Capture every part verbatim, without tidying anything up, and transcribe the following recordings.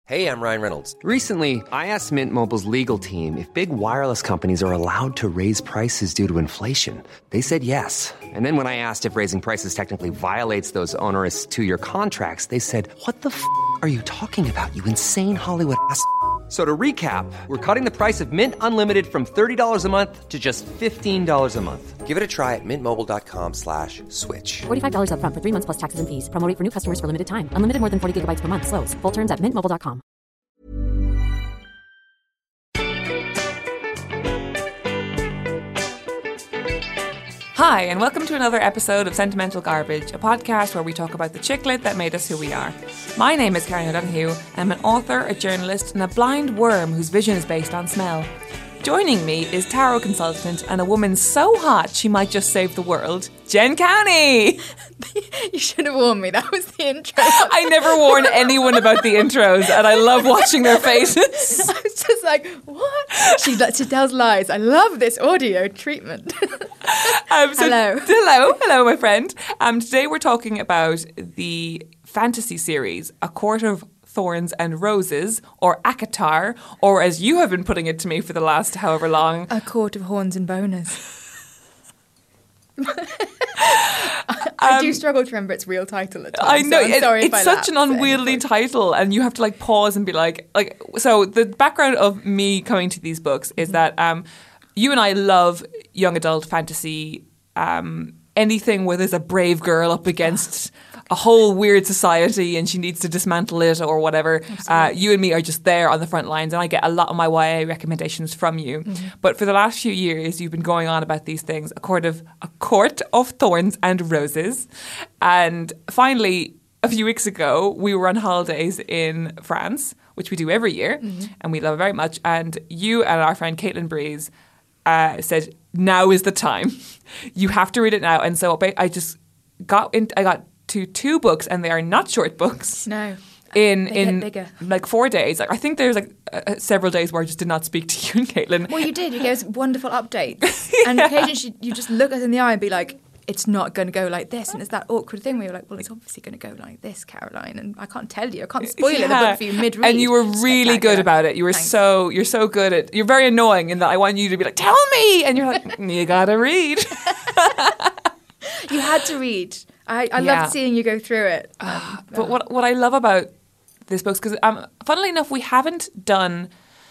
Hey, I'm Ryan Reynolds. Recently, I asked Mint Mobile's legal team if big wireless companies are allowed to raise prices due to inflation. They said yes. And then when I asked if raising prices technically violates those onerous two-year contracts, they said, what the f*** are you talking about, you insane Hollywood ass f- So to recap, we're cutting the price of Mint Unlimited from thirty dollars a month to just fifteen dollars a month. Give it a try at mintmobile.com slash switch. forty-five dollars up front for three months plus taxes and fees. Promo rate for new customers for limited time. Unlimited more than forty gigabytes per month. Slows full terms at mint mobile dot com. Hi, and welcome to another episode of Sentimental Garbage, a podcast where we talk about the chicklet that made us who we are. My name is Karen O'Donoghue. I'm an author, a journalist, and a blind worm whose vision is based on smell. Joining me is tarot consultant and a woman so hot she might just save the world, Jen Cowney. You should have warned me. That was the intro. I never warn anyone about the intros, and I love watching their faces. I was just like, what? She, she tells lies. I love this audio treatment. Um, so, hello. Hello. Hello, my friend. Um, today we're talking about the fantasy series, A Court of Thorns and Roses, or ACOTAR, or as you have been putting it to me for the last however long, A Court of Horns and Boners. I, I do struggle to remember its real title at times. I know, so I'm it, sorry if it's I such an unwieldy title, and you have to like pause and be like, like. So the background of me coming to these books is that um, you and I love young adult fantasy, um, anything where there's a brave girl up against a whole weird society and she needs to dismantle it or whatever. Uh, you and me are just there on the front lines, and I get a lot of my Y A recommendations from you. Mm-hmm. But for the last few years, you've been going on about these things, a court of a court of thorns and roses. And finally, a few weeks ago, we were on holidays in France, which we do every year, mm-hmm. and we love it very much. And you and our friend Caitlin Breeze uh, said, now is the time. You have to read it now. And so I just got in, I got to two books, and they are not short books. No. In they in get bigger. Like four days. Like, I think there's like uh, several days where I just did not speak to you and Caitlin. Well, you did. You gave us wonderful updates. yeah. And occasionally she, you just look us in the eye and be like, it's not going to go like this. And it's that awkward thing where you're like, well, it's obviously going to go like this, Caroline. And I can't tell you. I can't spoil yeah. it, the book for you mid-read. And you were really good about it. You were Thanks. so, you're so good at, you're very annoying in that I want you to be like, tell me. And you're like, you got to read. You had to read. I, I yeah. loved seeing you go through it. Um, uh, but what what I love about this book, because um, funnily enough, we haven't done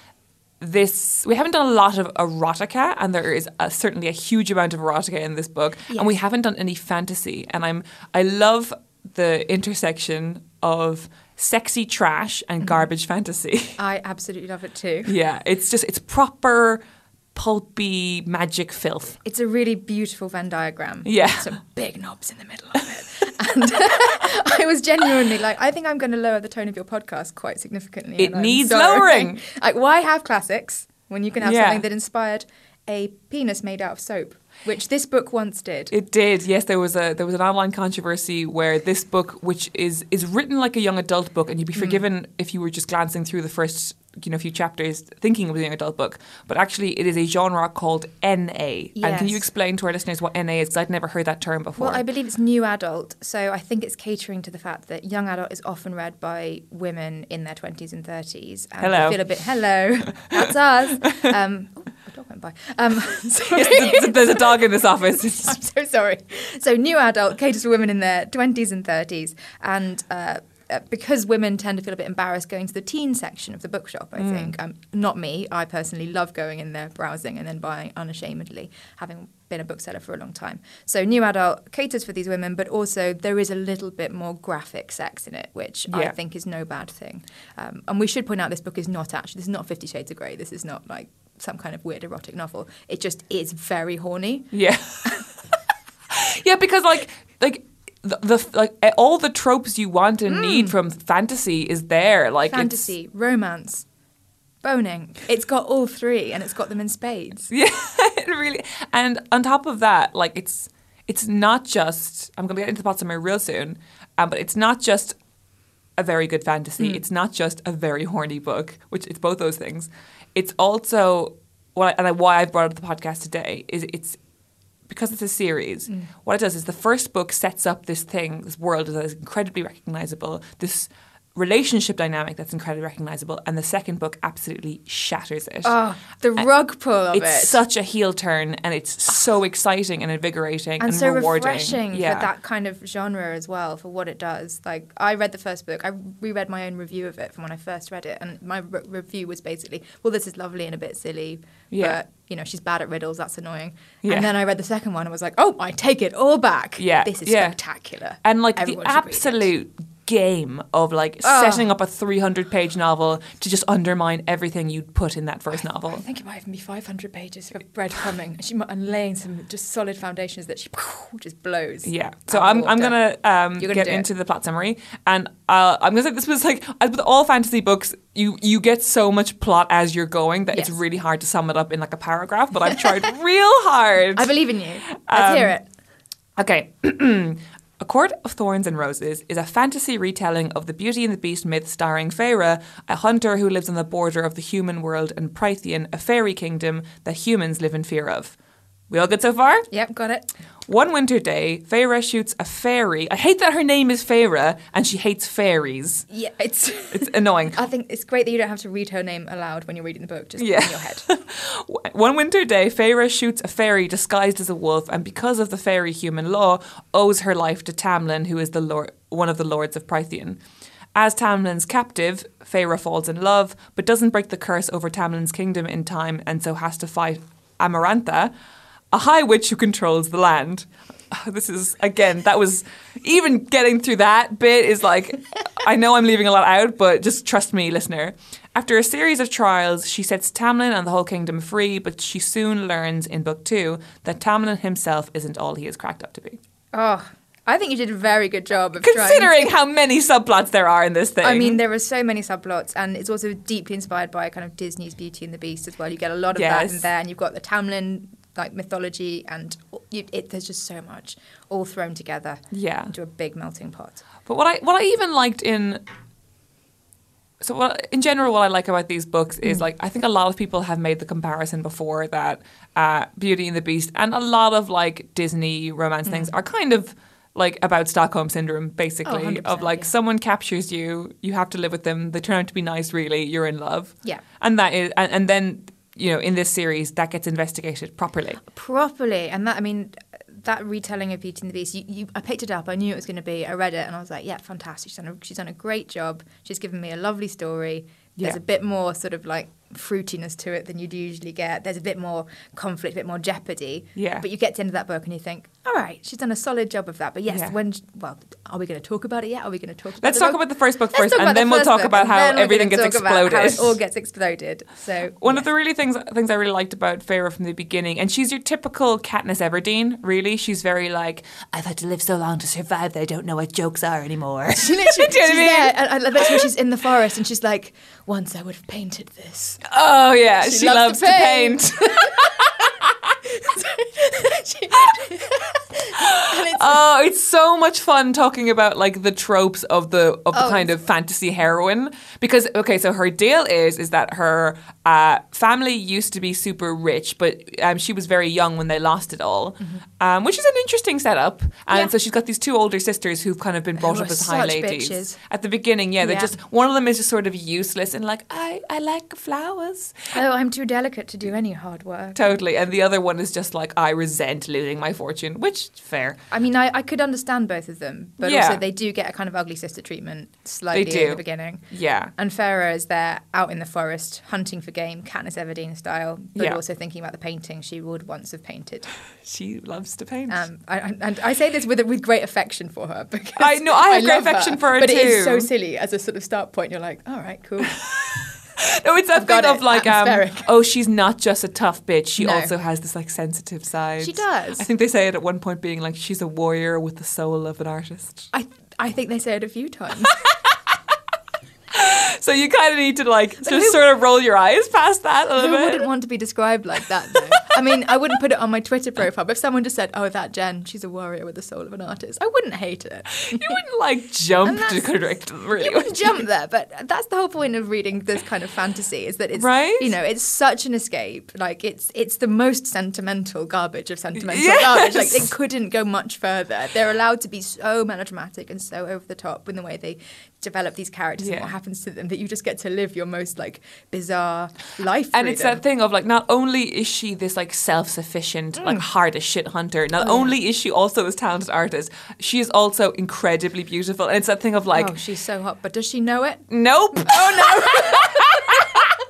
this, we haven't done a lot of erotica, and there is a, certainly a huge amount of erotica in this book, yes. and we haven't done any fantasy. And I'm I love the intersection of sexy trash and garbage fantasy. I absolutely love it too. Yeah, it's just, it's proper pulpy magic filth. It's a really beautiful Venn diagram. Yeah. Some big knobs in the middle of it. And I was genuinely like, I think I'm going to lower the tone of your podcast quite significantly. It needs lowering. Like, why have classics when you can have yeah. something that inspired a penis made out of soap, which this book once did. It did, yes. There was a there was an online controversy where this book, which is is written like a young adult book, and you'd be forgiven mm. if you were just glancing through the first you know few chapters thinking it was a young adult book, but actually it is a genre called N A. Yes. And can you explain to our listeners what N A is? Because I'd never heard that term before. Well, I believe it's new adult, so I think it's catering to the fact that young adult is often read by women in their twenties and thirties. And hello. I feel a bit, hello, that's us. Um, oh, a dog went by. Um, yes, there's a dog in this office. I'm so sorry. So new adult caters for women in their twenties and thirties, and uh, because women tend to feel a bit embarrassed going to the teen section of the bookshop, I mm. think. Um, not me. I personally love going in there, browsing, and then buying unashamedly, having been a bookseller for a long time. So new adult caters for these women, but also there is a little bit more graphic sex in it, which yeah. I think is no bad thing. Um, and we should point out this book is not actually, this is not Fifty Shades of Grey. This is not like some kind of weird erotic novel. It just is very horny. Yeah. yeah, because like like the, the like all the tropes you want and mm. need from fantasy is there. Like fantasy, romance, boning. It's got all three, and it's got them in spades. Yeah, it really. And on top of that, like it's it's not just. I'm going to get into the plot summary real soon, um, but it's not just a very good fantasy. Mm. It's not just a very horny book, which it's both those things. It's also what and why I've brought up the podcast today is it's. Because it's a series, mm. what it does is the first book sets up this thing, this world that is incredibly recognizable, this relationship dynamic that's incredibly recognizable, and the second book absolutely shatters it. Oh, the rug pull of it's it. It's such a heel turn, and it's so exciting and invigorating and, and so rewarding. refreshing yeah. for that kind of genre as well, for what it does. Like, I read the first book, I reread my own review of it from when I first read it, and my re- review was basically, well, this is lovely and a bit silly, yeah. but, you know, she's bad at riddles, that's annoying. Yeah. And then I read the second one and was like, oh, I take it all back. Yeah. This is yeah. spectacular. And, like, Everyone the should read it. absolute game of like Oh. setting up a three hundred page novel to just undermine everything you'd put in that first novel. I think it might even be five hundred pages of breadcrumbing. She might, and laying some just solid foundations that she just blows. Yeah. So out of I'm I'm water. gonna um You're gonna get do it. into the plot summary, and uh, I'm gonna say this was like as with all fantasy books, you you get so much plot as you're going that Yes. it's really hard to sum it up in like a paragraph. But I've tried real hard. I believe in you. Let's Um, hear it. Okay. A Court of Thorns and Roses is a fantasy retelling of the Beauty and the Beast myth starring Feyre, a hunter who lives on the border of the human world, and Prythian, a fairy kingdom that humans live in fear of. We all good so far? Yep, got it. One winter day, Feyre shoots a fairy. I hate that her name is Feyre and she hates fairies. Yeah, it's. It's annoying. I think it's great that you don't have to read her name aloud when you're reading the book, just Yeah. in your head. One winter day, Feyre shoots a fairy disguised as a wolf, and because of the fairy human law, owes her life to Tamlin, who is the lord, one of the lords of Prythian. As Tamlin's captive, Feyre falls in love, but doesn't break the curse over Tamlin's kingdom in time, and so has to fight Amarantha, a high witch who controls the land. This is, again, that was, even getting through that bit is like, I know I'm leaving a lot out, but just trust me, listener. After a series of trials, she sets Tamlin and the whole kingdom free, but she soon learns in book two that Tamlin himself isn't all he is cracked up to be. Oh, I think you did a very good job of Considering trying. how many subplots there are in this thing. I mean, there are so many subplots, and it's also deeply inspired by kind of Disney's Beauty and the Beast as well. You get a lot of that Yes. in there, and you've got the Tamlin like mythology, and you, it, there's just so much all thrown together Yeah. into a big melting pot. But what I what I even liked in so what in general what I like about these books is like I think a lot of people have made the comparison before that uh, Beauty and the Beast and a lot of like Disney romance things are kind of like about Stockholm syndrome basically Oh, one hundred of percent, like yeah. someone captures you, you have to live with them, they turn out to be nice really, you're in love. Yeah. And that is and, and then you know in this series that gets investigated properly. Properly, and that I mean, that retelling of Beauty and the Beast, you, you, I picked it up. I knew it was going to be. I read it, and I was like, "Yeah, fantastic! She's done a, she's done a great job. She's given me a lovely story. There's Yeah. a bit more sort of like fruitiness to it than you'd usually get. There's a bit more conflict, a bit more jeopardy. Yeah. But you get to the end of that book, and you think, "All right, she's done a solid job of that." But yes, Yeah. when well, are we going to talk about it yet? Are we going to talk? about Let's the talk book? about the first book Let's first, talk and about the then we'll first talk book, about and how then we're everything gonna gets talk about how exploded. it all gets exploded. So One yes. of the really things things I really liked about Feyre from the beginning, and she's your typical Katniss Everdeen, really. She's very like, I've had to live so long to survive that I don't know what jokes are anymore. She literally, Do you know what I she's mean? there, and I bet when she's in the forest, and she's like, "Once I would have painted this." Oh yeah, she, She loves, loves to to paint. She- and it's, Oh, it's so much fun talking about like the tropes of the of the Oh, kind of fantasy heroine because okay, so her deal is is that her uh, family used to be super rich, but um, she was very young when they lost it all, um, which is an interesting setup. And Mm-hmm. Yeah. so she's got these two older sisters who've kind of been brought Who up are as high such ladies bitches. at the beginning. Yeah, they're Yeah. just one of them is just sort of useless and like I I like flowers. oh, I'm too delicate to do any hard work. Totally. And the other one is just like, I resent losing my fortune, which, fair. I mean, I, I could understand both of them, but Yeah. also they do get a kind of ugly sister treatment slightly do. in the beginning. Yeah. And Farah is there out in the forest hunting for game, Katniss Everdeen style, but Yeah. also thinking about the painting she would once have painted. She loves to paint. Um, I, I, and I say this with with great affection for her because I know, I have great love affection for her but it is so too. silly as a sort of start point. You're like, all right, cool. no, it's that I've got thing of it. like, um, Atmospheric. oh, she's not just a tough bitch. She No. also has this like sensitive side. She does. I think they say it at one point being like, she's a warrior with the soul of an artist. I I think they say it a few times. So you kind of need to like just who- sort of roll your eyes past that a Who little wouldn't bit. want to be described like that, though? I mean, I wouldn't put it on my Twitter profile, but if someone just said, oh, that Jen, she's a warrior with the soul of an artist, I wouldn't hate it. You wouldn't like jump And to that's- correct them, really. You wouldn't jump there, but that's the whole point of reading this kind of fantasy is that it's, Right? you know, it's such an escape. Like, it's it's the most sentimental garbage of sentimental Yes! garbage. Like, it couldn't go much further. They're allowed to be so melodramatic and so over the top in the way they develop these characters Yeah. and what happens to them, that you just get to live your most like bizarre life. And through it's them. that thing of like, not only is she this like self-sufficient, Mm. like hard as shit hunter, not Oh, only is she also this talented artist, she is also incredibly beautiful. And it's that thing of like, oh, she's so hot, but does she know it? nope. Oh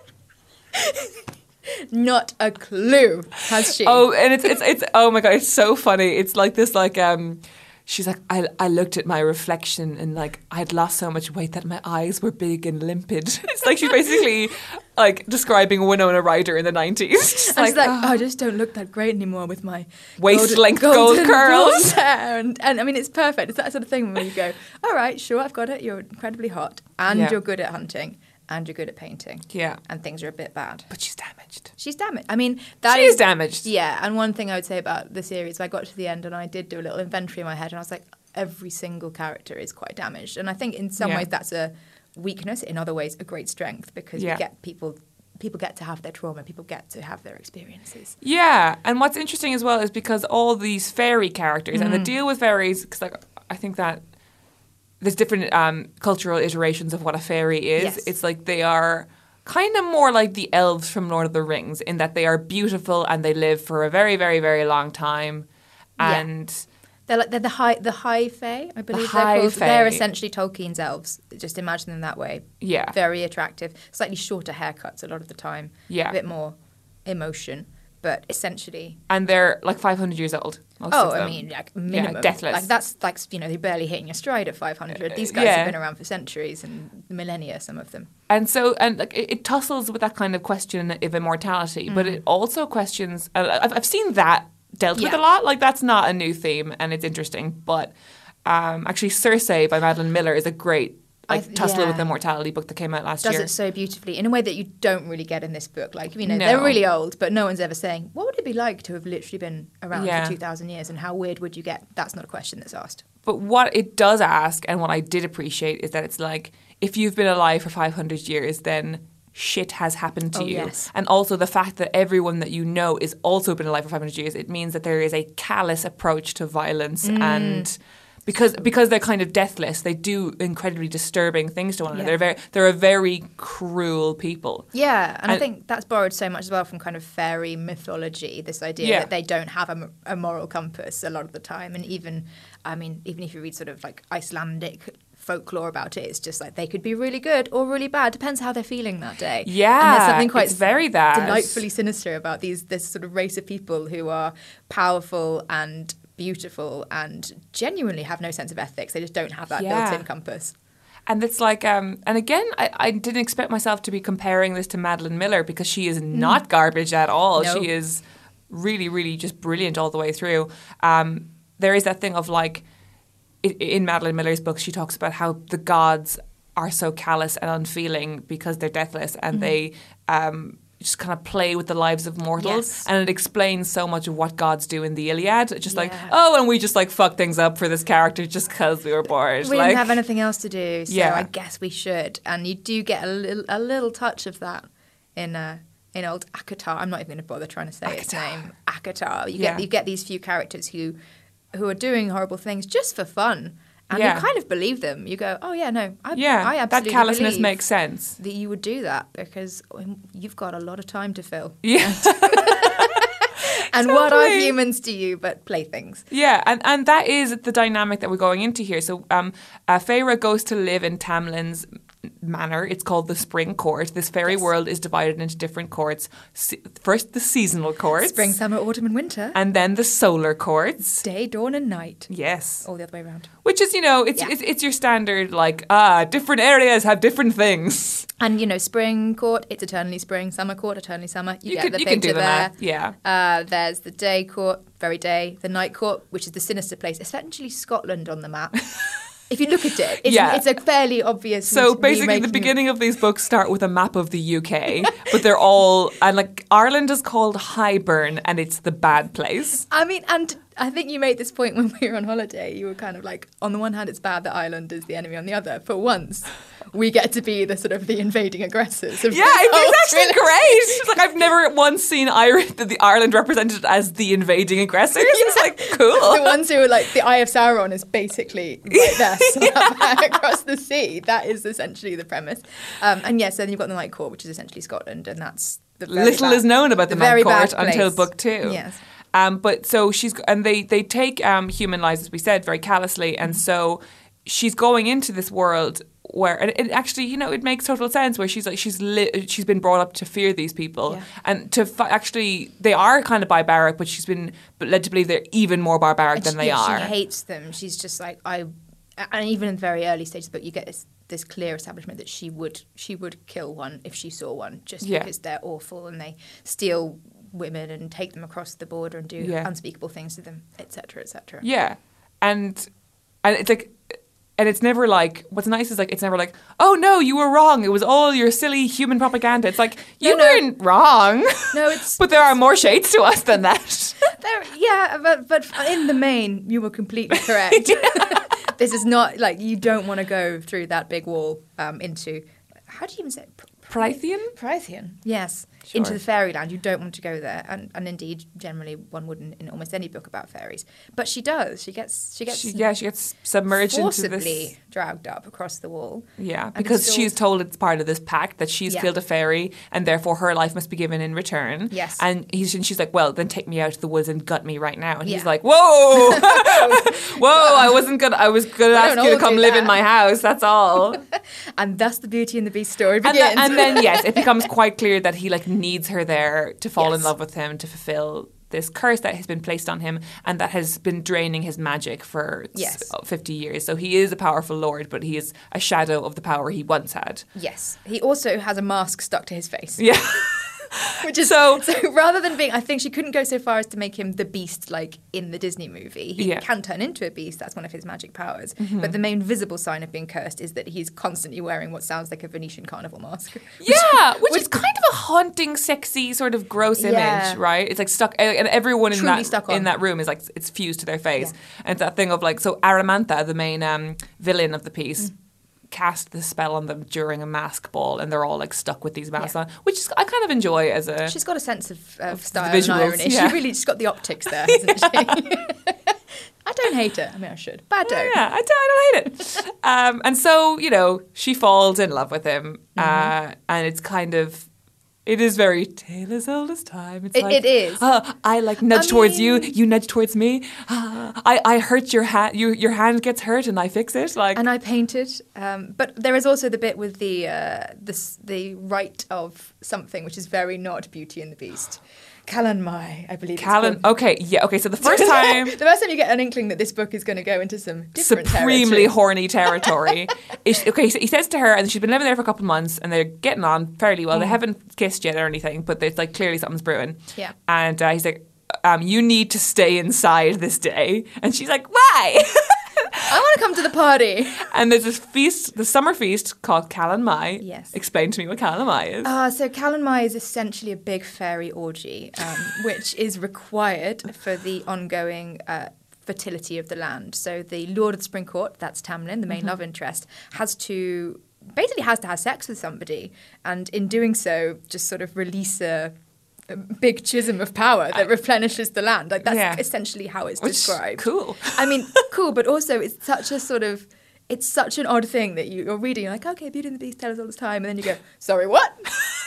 no. Not a clue has she. Oh, and it's it's it's oh my god, it's so funny. It's like this like um she's like, I I looked at my reflection and like I had lost so much weight that my eyes were big and limpid. It's like she's basically like describing Winona Ryder in the nineties. Just and she's like, oh, oh, I just don't look that great anymore with my Waist golden- length gold golden curls. blonde hair. And, and I mean, it's perfect. It's that sort of thing where you go, all right, sure, I've got it. You're incredibly hot, and Yeah. you're good at hunting, and you're good at painting. Yeah. And things are a bit bad. but she's damaged. She's damaged. I mean, that She is damaged. Yeah, and one thing I would say about the series, I got to the end and I did do a little inventory in my head, and I was like, every single character is quite damaged. And I think in some Yeah. ways that's a weakness, in other ways a great strength, because Yeah. we get people people get to have their trauma, people get to have their experiences. Yeah, and what's interesting as well is because all these fairy characters and the Mm. deal with fairies, because like I think that there's different um, cultural iterations of what a fairy is. Yes. It's like they are kind of more like the elves from Lord of the Rings in that they are beautiful and they live for a very, very, very long time, Yeah. and They're like they're the high the high fae, I believe High they're called. Fae. They're essentially Tolkien's elves. Just imagine them that way. Yeah. Very attractive. Slightly shorter haircuts a lot of the time. Yeah. A bit more emotion. But essentially and they're like five hundred years old. Most Oh, of I them. mean, like minimum. deathless. Like that's like you know, they're barely hitting your stride at five hundred. These guys yeah. have been around for centuries and millennia, some of them. And so, and like it, it tussles with that kind of question of immortality, but it also questions. Uh, I've, I've seen that dealt with Yeah. a lot. Like that's not a new theme, and it's interesting. But um, actually, Circe by Madeline Miller is a great I like th- tussle yeah. with immortality book that came out last Does year. it so beautifully in a way that you don't really get in this book. Like, you know, No. they're really old, but no one's ever saying, what would it be like to have literally been around Yeah. for two thousand years and how weird would you get? That's not a question that's asked. But what it does ask, and what I did appreciate, is that it's like if you've been alive for five hundred years, then shit has happened to Oh, you. yes. And also the fact that everyone that you know is also been alive for five hundred years, it means that there is a callous approach to violence Mm. and because because they're kind of deathless, they do incredibly disturbing things to one another. Yeah. They're very they're a very cruel people. Yeah, and, I And- think that's borrowed so much as well from kind of fairy mythology, this idea Yeah. that they don't have a, m- a moral compass a lot of the time. And even, I mean, even if you read sort of like Icelandic folklore about it, it's just like they could be really good or really bad, depends how they're feeling that day. Yeah, and there's something quite it's very that. delightfully sinister about these this sort of race of people who are powerful and beautiful and genuinely have no sense of ethics. They just don't have that Yeah. built-in compass. And it's like, um, and again, I, I didn't expect myself to be comparing this to Madeline Miller because she is not garbage at all. No. She is really, really just brilliant all the way through. Um, there is that thing of like, i in Madeline Miller's book, she talks about how the gods are so callous and unfeeling because they're deathless and they um, just kind of play with the lives of mortals. Yes. And it explains so much of what gods do in the Iliad. Just like, Yeah. oh, and we just like fuck things up for this character just because we were bored. We like, didn't have anything else to do, so Yeah. I guess we should. And you do get a little, a little touch of that in uh, in old Akatar. I'm not even going to bother trying to say its Akatar. name. Akatar. You Yeah. get you get these few characters who who are doing horrible things just for fun, and Yeah. you kind of believe them. You go, oh yeah, no, I, yeah, I that absolutely callousness believe makes sense. that you would do that because um, you've got a lot of time to fill. Yeah. And what are Totally. humans to you but playthings? Yeah, and, and that is the dynamic that we're going into here. So um, uh, Feyre goes to live in Tamlin's manor. It's called the Spring Court. This fairy Yes. world is divided into different courts. Se- first, the seasonal courts. Spring, summer, autumn, and winter. And then the solar courts. Day, dawn, and night. Yes. All the other way around. Which is, you know, it's, Yeah. it's it's your standard, like, ah, different areas have different things. And, you know, spring court, it's eternally spring. Summer court, eternally summer. You, You get can- the you can picture do the there. math, yeah. Uh, there's the day court, very day. The night court, which is the sinister place. Essentially Scotland on the map. If you look at it, it's, Yeah. it's a fairly obvious So re- basically, the remaking of- beginning of these books start with a map of the U K, but they're all and like Ireland is called Highburn, and it's the bad place. I mean, and I think you made this point when we were on holiday. You were kind of like, on the one hand, it's bad that Ireland is the enemy. On the other, for once, we get to be the sort of the invading aggressors. Of Yeah, this it's, whole it's actually trilogy. great. It's like I've never once seen Irish, the, the Ireland represented as the invading aggressors. It's like cool. The ones who are like, the Eye of Sauron is basically right there, slap across the sea. That is essentially the premise. Um, and yes, then you've got the Night Court, which is essentially Scotland, and that's the very Little bad, is known about the, the Night very Court bad until place. book two. Yes. Um, but so she's and they they take um, human lives, as we said, very callously, and so she's going into this world where and it actually, you know, it makes total sense. Where she's like she's li- she's been brought up to fear these people, Yeah. and to fi- actually they are kind of barbaric, but she's been led to believe they're even more barbaric And than she, they yeah, are. She hates them. She's just like, I, and even in the very early stages of the book, you get this, this clear establishment that she would she would kill one if she saw one, just Yeah. because they're awful and they steal women and take them across the border and do Yeah. unspeakable things to them, et cetera, et cetera. Yeah, and and it's like, and it's never like. What's nice is like it's never like, oh no, you were wrong. It was all your silly human propaganda. It's like you No, no. weren't wrong. No, it's but there are more shades to us than that. there, yeah, but but in the main, you were completely correct. This is not like you don't want to go through that big wall um, into. How do you even say it? Prythian? Prythian, yes. Sure. Into the fairyland. You don't want to go there. And, and indeed, generally, one wouldn't in almost any book about fairies. But she does. She gets she gets She, yeah, she gets submerged into forcibly this. dragged up across the wall. Yeah, And because still- she's told it's part of this pact that she's Yeah. killed a fairy and therefore her life must be given in return. Yes. And he's and she's like, well, then take me out to the woods and gut me right now. And he's Yeah. like, whoa, whoa, I wasn't gonna, I was gonna ask don't you to all come do live in that. my house. That's all. And thus the Beauty and the Beast story And, begins. then, and then yes, it becomes quite clear that he like needs her there to fall in Yes. love with him to fulfill this curse that has been placed on him and that has been draining his magic for Yes. s- fifty years. So he is a powerful lord, but he is a shadow of the power he once had. Yes. He also has a mask stuck to his face. Yeah. Which is So- so, rather than being, I think she couldn't go so far as to make him the beast like in the Disney movie. He Yeah. can turn into a beast, that's one of his magic powers. Mm-hmm. But the main visible sign of being cursed is that he's constantly wearing what sounds like a Venetian carnival mask. Yeah, which, is kind of a haunting, sexy, sort of gross Yeah. image, right? It's like stuck, and everyone in Truly that stuck on. in that room is like it's fused to their face, Yeah. and it's that thing of like so Aramantha, the main um, villain of the piece. Mm. Cast the spell on them during a mask ball, and they're all like stuck with these masks Yeah. on, which is, I kind of enjoy as a. She's got a sense of, of the style visuals, and irony. yeah. She really just got the optics there, hasn't she? I don't hate her. I mean, I should, but I don't. Yeah, I don't, I don't hate it. um, and so, you know, she falls in love with him, Mm-hmm. uh, and it's kind of. It is very tale as old as time. It's It- like, it is. "Ah, I like nudge I towards you, mean- you nudge towards me. Ah, I, I hurt your hand. You your hand gets hurt, and I fix it. Like And I painted, um, but there is also the bit with the uh, this, the right of something, which is very not Beauty and the Beast. Callan Mai, I believe. Callan. It's called. Okay, yeah. Okay, so the first time. the first time you get an inkling that this book is going to go into some different Supremely territory. horny territory. Is- okay, so he says to her, and she's been living there for a couple of months, and they're getting on fairly well. They haven't kissed yet or anything, but there's like clearly something's brewing. Yeah. And uh, he's like, um, "You need to stay inside this day," and she's like, "Why?" I want to come to the party. And there's this feast, the summer feast called Callan Mai. Yes. Explain to me what Callan Mai is. Uh, so Callan Mai is essentially a big fairy orgy, um, which is required for the ongoing uh, fertility of the land. So the Lord of the Spring Court, that's Tamlin, the main Mm-hmm. love interest, has to basically has to have sex with somebody, and in doing so, just sort of release a, a big chism of power that replenishes the land. Like that's Yeah. essentially how it's Which- described. cool. I mean, cool, but also it's such a sort of. It's such an odd thing that you, you're reading, you're like, okay, Beauty and the Beast tell us all this time, and then you go, sorry, what?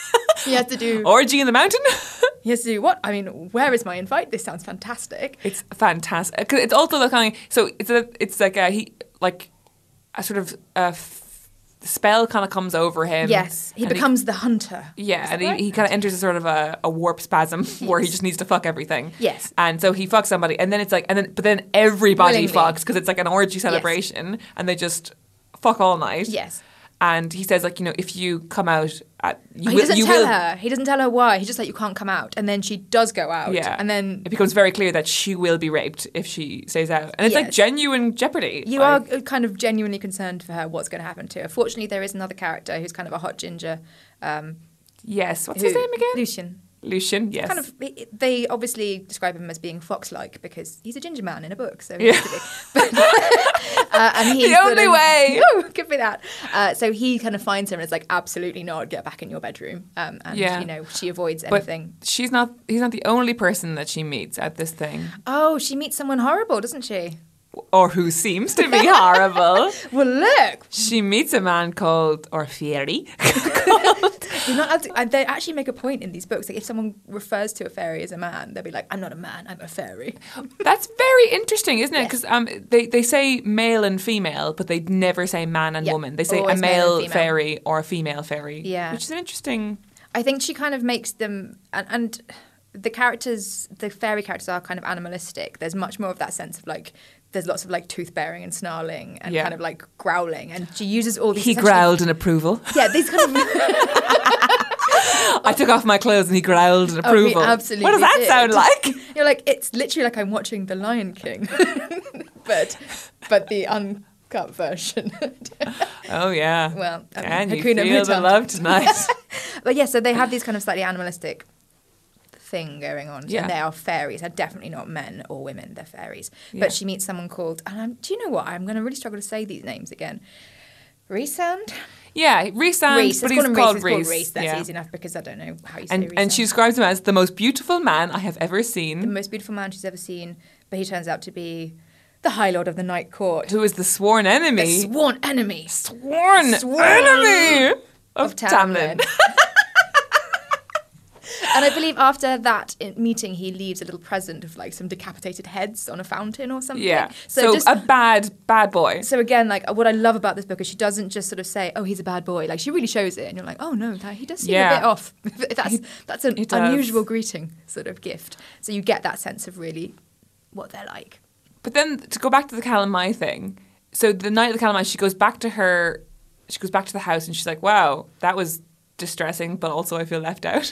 He has to do. Orgy in the mountain. He has to do what? I mean, where is my invite? This sounds fantastic. It's fantastic. 'Cause it's also the kind of, so it's a, it's like a, he like a sort of a f- spell kind of comes over him. Yes, he and becomes the hunter. Yeah, Is and that he, right? he kind of enters a sort of a, a warp spasm where he Yes. just needs to fuck everything. Yes. And so he fucks somebody, and then it's like, and then but then everybody Willingly. fucks because it's like an orgy celebration, and they just fuck all night. Yes. And he says like, you know, if you come out, at, you he will, doesn't you tell will. her. He doesn't tell her why. He's just like, you can't come out. And then she does go out. Yeah, And then it becomes very clear that she will be raped if she stays out, and it's like Yes. genuine jeopardy. you like, are kind of genuinely concerned for her, what's going to happen to her. Fortunately, there is another character who's kind of a hot ginger. Um, yes. What's who- his name again? Lucian. Lucian, yes. Kind of, they obviously describe him as being fox-like because he's a ginger man in a book, so he Yeah. has to be. But, uh, and he's The sort only of- way. Oh, could be that. Uh, so he kind of finds her and is like, absolutely not, get back in your bedroom. Um, and, Yeah. you know, she avoids But anything. she's not. He's not the only person that she meets at this thing, Oh, she meets someone horrible, doesn't she? or who seems to be horrible. Well, look. She meets a man called Orferi. You're not allowed to, and they actually make a point in these books. Like if someone refers to a fairy as a man, they'll be like, I'm not a man, I'm a fairy. That's very interesting, isn't it? Yes. Because um, they, they say male and female, but they never say man and Yeah, woman. They say a always male and male female. fairy or a female fairy. Yeah. Which is an interesting... I think she kind of makes them, and, and the characters, the fairy characters are kind of animalistic. There's much more of that sense of like, there's lots of like tooth baring and snarling and Yeah. kind of like growling. And she uses all these. He essentially- growled in approval. Yeah, these kind of. I took off my clothes and he growled in Oh, he approval. absolutely What does that did. sound like? You're like, it's literally like I'm watching The Lion King, but but the uncut version. Oh, yeah. Well, um, and you Hakuna feel the Matata. love tonight. But yeah, so they have these kind of slightly animalistic thing going on. Yeah. And they are fairies. They're definitely not men or women. They're fairies. Yeah. But she meets someone called, and I'm, do you know what? I'm going to really struggle to say these names again. Rhysand? Yeah, Rhys and Reese. but Let's he's call called him Reese. It's called Rhys. Reese. That's yeah. easy enough because I don't know how you say And, Rhysand. and she describes him as the most beautiful man I have ever seen. The most beautiful man she's ever seen. But he turns out to be the High Lord of the Night Court. Who is the sworn The enemy. sworn enemy. sworn, Sworn enemy of, of Tamlin. Tamlin. And I believe after that in- meeting, he leaves a little present of like some decapitated heads on a fountain or something. Yeah. So, So, just, a bad, bad boy. so again, like what I love about this book is she doesn't just sort of say, "Oh, he's a bad boy." Like she really shows it, and you're like, "Oh no, that, he does seem Yeah. a bit off." that's that's an he does. unusual greeting sort of gift. So you get that sense of really what they're like. But then to go back to the Calamai thing, so the night of the Calamai, she goes back to her, she goes back to the house and she's like, wow, that was distressing, but also I feel left out.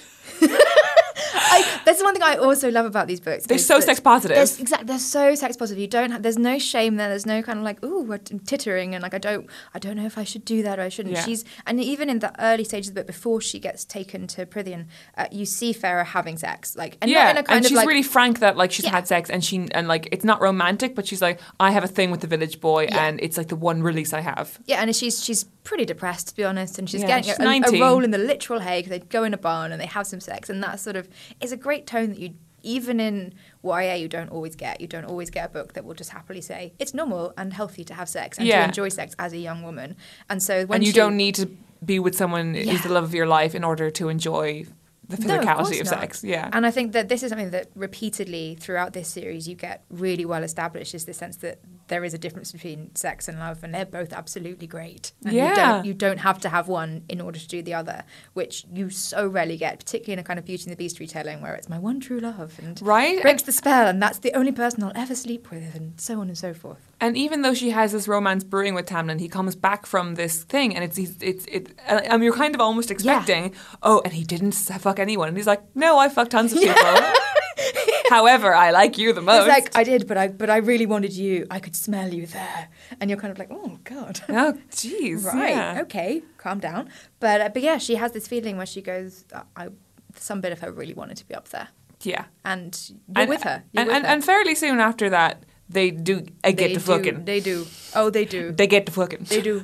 I, that's one thing I also love about these books. They're is so that sex positive. there's- Exactly, they're so sex positive. You don't have, there's no shame there. There's no kind of like, ooh, we're tittering and like I don't, I don't know if I should do that or I shouldn't. Yeah. She's and even in the early stages of the book before she gets taken to Prythian, uh, you see Farah having sex, like and not Yeah, in a kind and of she's like, really frank that like she's Yeah. had sex and she and like it's not romantic, but she's like, I have a thing with the village boy Yeah. and it's like the one release I have. yeah, and she's she's pretty depressed to be honest, and she's Yeah, getting she's a, a nineteen. role in the literal hay because they go in a barn and they have some sex, and that sort of is a great tone that you. Even in Y A, you don't always get. You don't always get a book that will just happily say it's normal and healthy to have sex and Yeah. to enjoy sex as a young woman. And so when and you she, don't need to be with someone Yeah. who's the love of your life in order to enjoy the No, physicality course of not. sex. Yeah. And I think that this is something that repeatedly throughout this series you get really well established is the sense that there is a difference between sex and love and they're both absolutely great. And Yeah. you don't, you don't have to have one in order to do the other, which you so rarely get, particularly in a kind of Beauty and the Beast retelling where it's my one true love and Right? breaks the spell and that's the only person I'll ever sleep with and so on and so forth. And even though she has this romance brewing with Tamlin, he comes back from this thing, and it's he's, it's it. I mean, you're kind of almost expecting, oh, and he didn't fuck anyone, and he's like, no, I fucked tons of people. However, I like you the most. It's like I did, but I but I really wanted you. I could smell you there, and you're kind of like, oh god. oh, jeez, Right. yeah. Okay. Calm down. But uh, but yeah, she has this feeling where she goes, I, I some bit of her really wanted to be up there, yeah. and you're And, with her. You're and, with and, her. and fairly soon after that, they do uh, get they to do, fucking. They do. Oh, they do. They get to fucking. They do.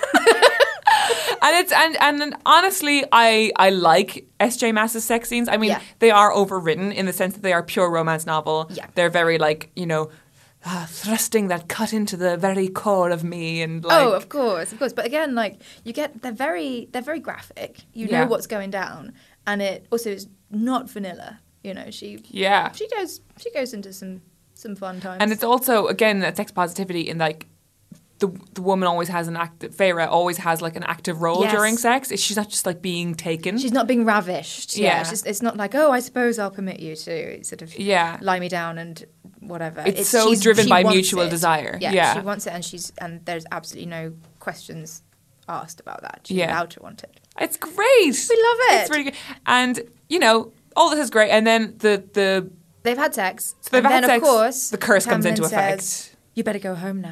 And it's and and honestly, I I like S J Maas's sex scenes. I mean, Yeah. they are overwritten in the sense that they are pure romance novel. Yeah. They're very like you know, uh, thrusting that cut into the very core of me and like. Oh, of course, of course. But again, like you get, they're very, they're very graphic. You Yeah. know what's going down, and it also is not vanilla. You know, she Yeah. she goes she goes into some some fun times. And it's also again that sex positivity in like. The, the woman always has an active, Feyre always has like an active role Yes. during sex. It's- She's not just like being taken. She's not being ravished. Yeah, Yeah. It's, just, it's not like, oh, I suppose I'll permit you to sort of Yeah. lie me down and whatever. It's so she's- driven she by wants mutual it. desire. Yeah, Yeah. she wants it, and she's and there's absolutely no questions asked about that. She's Yeah. allowed to want it. It's great. We love it. It's really good. And, you know, all this is great. And then the, the They've had sex. So they've and had then, sex, of course, the curse comes Tamlin into says, effect. You better go home now.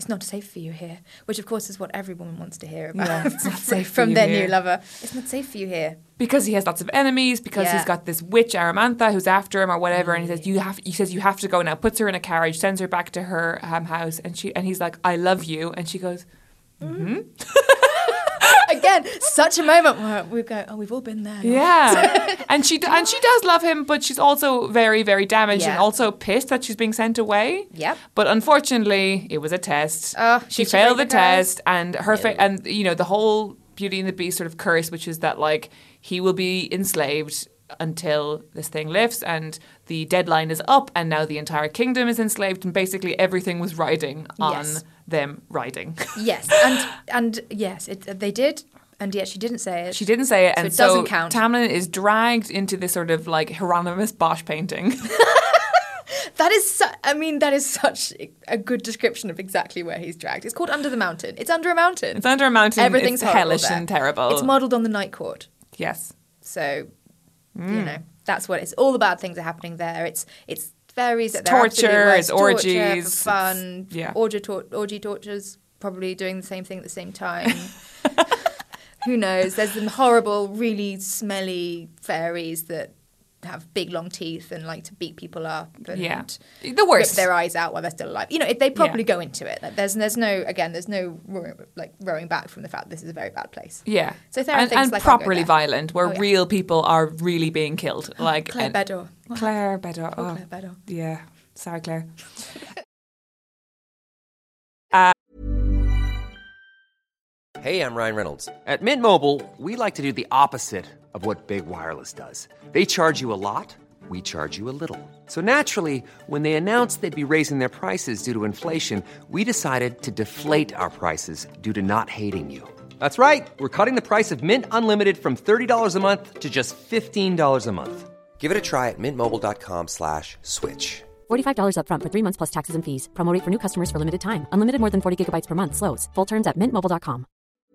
it's not safe for you here, which of course is what every woman wants to hear about Yeah, it's not safe for from you their here. new lover. It's not safe for you here. Because he has lots of enemies, because Yeah. he's got this witch Aramantha who's after him or whatever, and he says you have. He says you have to go now. Puts her in a carriage, sends her back to her um, house, and she and he's like, "I love you," and she goes, "Mm-hmm." Again, such a moment where we go, oh, we've all been there. Yeah, and she d- and she does love him, but she's also very very damaged and Yeah. also pissed that she's being sent away. Yep. But unfortunately, it was a test. Oh, she did she failed the break the curse? test, and her fa- and you know the whole Beauty and the Beast sort of curse, which is that like he will be enslaved until this thing lifts and the deadline is up, and now the entire kingdom is enslaved, and basically everything was riding on Yes. them riding. Yes, and and yes, it, they did, and yet she didn't say it. She didn't say it, So and it doesn't so count. Tamlin is dragged into this sort of like Hieronymus Bosch painting. That is, su- I mean, that is such a good description of exactly where he's dragged. It's called Under the Mountain. It's under a mountain. It's under a mountain. Everything's it's horrible hellish there. and terrible. It's modelled on the Night Court. Yes. So, Mm. you know, that's what it's all the bad things are happening there. It's it's fairies at their torture, absolute worst, it's torture for orgies, fun, it's- yeah. orgy, tor- orgy tortures, probably doing the same thing at the same time. Who knows? There's some horrible, really smelly fairies that have big long teeth and like to beat people up and Yeah. The rip worst. their eyes out while they're still alive. You know, they probably Yeah. go into it. Like, there's there's no again, there's no ro- like rowing back from the fact that this is a very bad place. Yeah. So Thera and, thinks, and like, I'll go properly there. violent, where Oh, yeah. real people are really being killed. Like Claire and- Bedor. Claire Bedor. Oh, Oh, Claire Bedor. yeah. Sorry, Claire. Hey, I'm Ryan Reynolds. At Mint Mobile, we like to do the opposite of what Big Wireless does. They charge you a lot, we charge you a little. So naturally, when they announced they'd be raising their prices due to inflation, we decided to deflate our prices due to not hating you. That's right. We're cutting the price of Mint Unlimited from thirty dollars a month to just fifteen dollars a month. Give it a try at mintmobile.com slash switch. forty-five dollars upfront for three months plus taxes and fees. Promo rate for new customers for limited time. Unlimited more than forty gigabytes per month. Slows full terms at mint mobile dot com.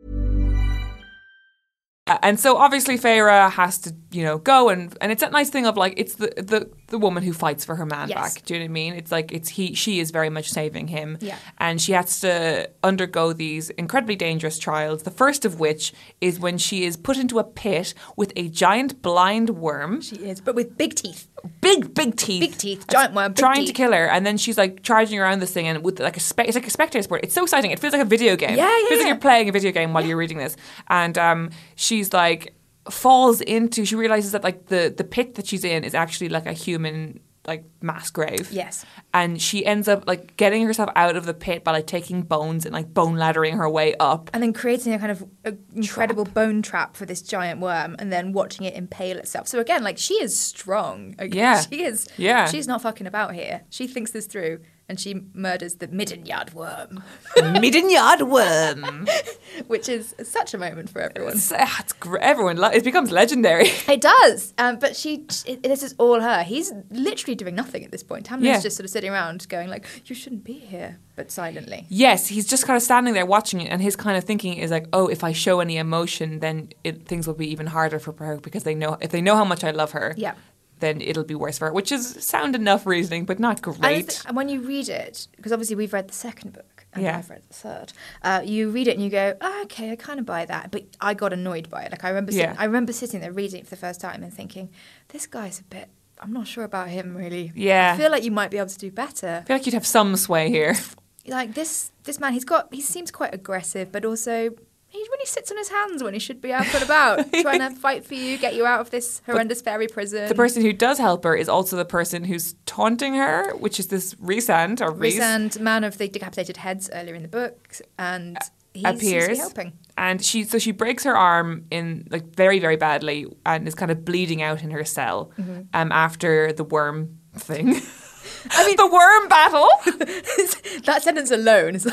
And so obviously Feyre has to, you know, go and and it's that nice thing of like it's the the, the woman who fights for her man Yes. back. Do you know what I mean? It's like it's he she is very much saving him. Yeah. And she has to undergo these incredibly dangerous trials. The first of which is when she is put into a pit with a giant blind worm. She is, but with big teeth. Big, big teeth. Big teeth, giant worm, big trying to teeth. kill her, and then she's like charging around this thing, and with like a spe- it's like a spectator sport. It's so exciting. It feels like a video game. Yeah, yeah, It feels like yeah. you're playing a video game while you're reading this. And um, she's like falls into. She realizes that like the the pit that she's in is actually like a human like mass grave. Yes. And she ends up like getting herself out of the pit by like taking bones and like bone laddering her way up. And then creating a kind of a incredible bone trap for this giant worm and then watching it impale itself. So again, like she is strong. Okay, Yeah. She is. Yeah. She's not fucking about here. She thinks this through and she murders the midden yard worm, Midden yard worm. which is such a moment for everyone. It's, ah, it's great. Everyone, lo- it becomes legendary. It does, um, but she. It, this is all her. He's literally doing nothing at this point. Tamlin's Yeah. just sort of sitting around, going like, "You shouldn't be here," but silently. Yes, he's just kind of standing there watching it, and his kind of thinking is like, "Oh, if I show any emotion, then it, things will be even harder for her because they know if they know how much I love her, Yeah. then it'll be worse for her." Which is sound enough reasoning, but not And, great. it's- and when you read it, because obviously we've read the second book and Yeah. I've read the third, uh, you read it and you go, oh, "Okay, I kind of buy that," but I got annoyed by it. Like I remember, sit- Yeah. I remember sitting there reading it for the first time and thinking, "This guy's a bit. I'm not sure about him really. Yeah. I feel like you might be able to do better." I feel like you'd have some sway here. Like this, this man, he's got. He seems quite aggressive, but also. He really sits on his hands when he should be out and about, trying to fight for you, get you out of this horrendous fairy prison. The person who does help her is also the person who's taunting her, which is this Rhysand or Rhys. Rhysand, man of the decapitated heads earlier in the book, and he seems to be appears helping. and she so she breaks her arm in like very very badly and is kind of bleeding out in her cell Mm-hmm. um after the worm thing. I mean the worm battle. That sentence alone is like,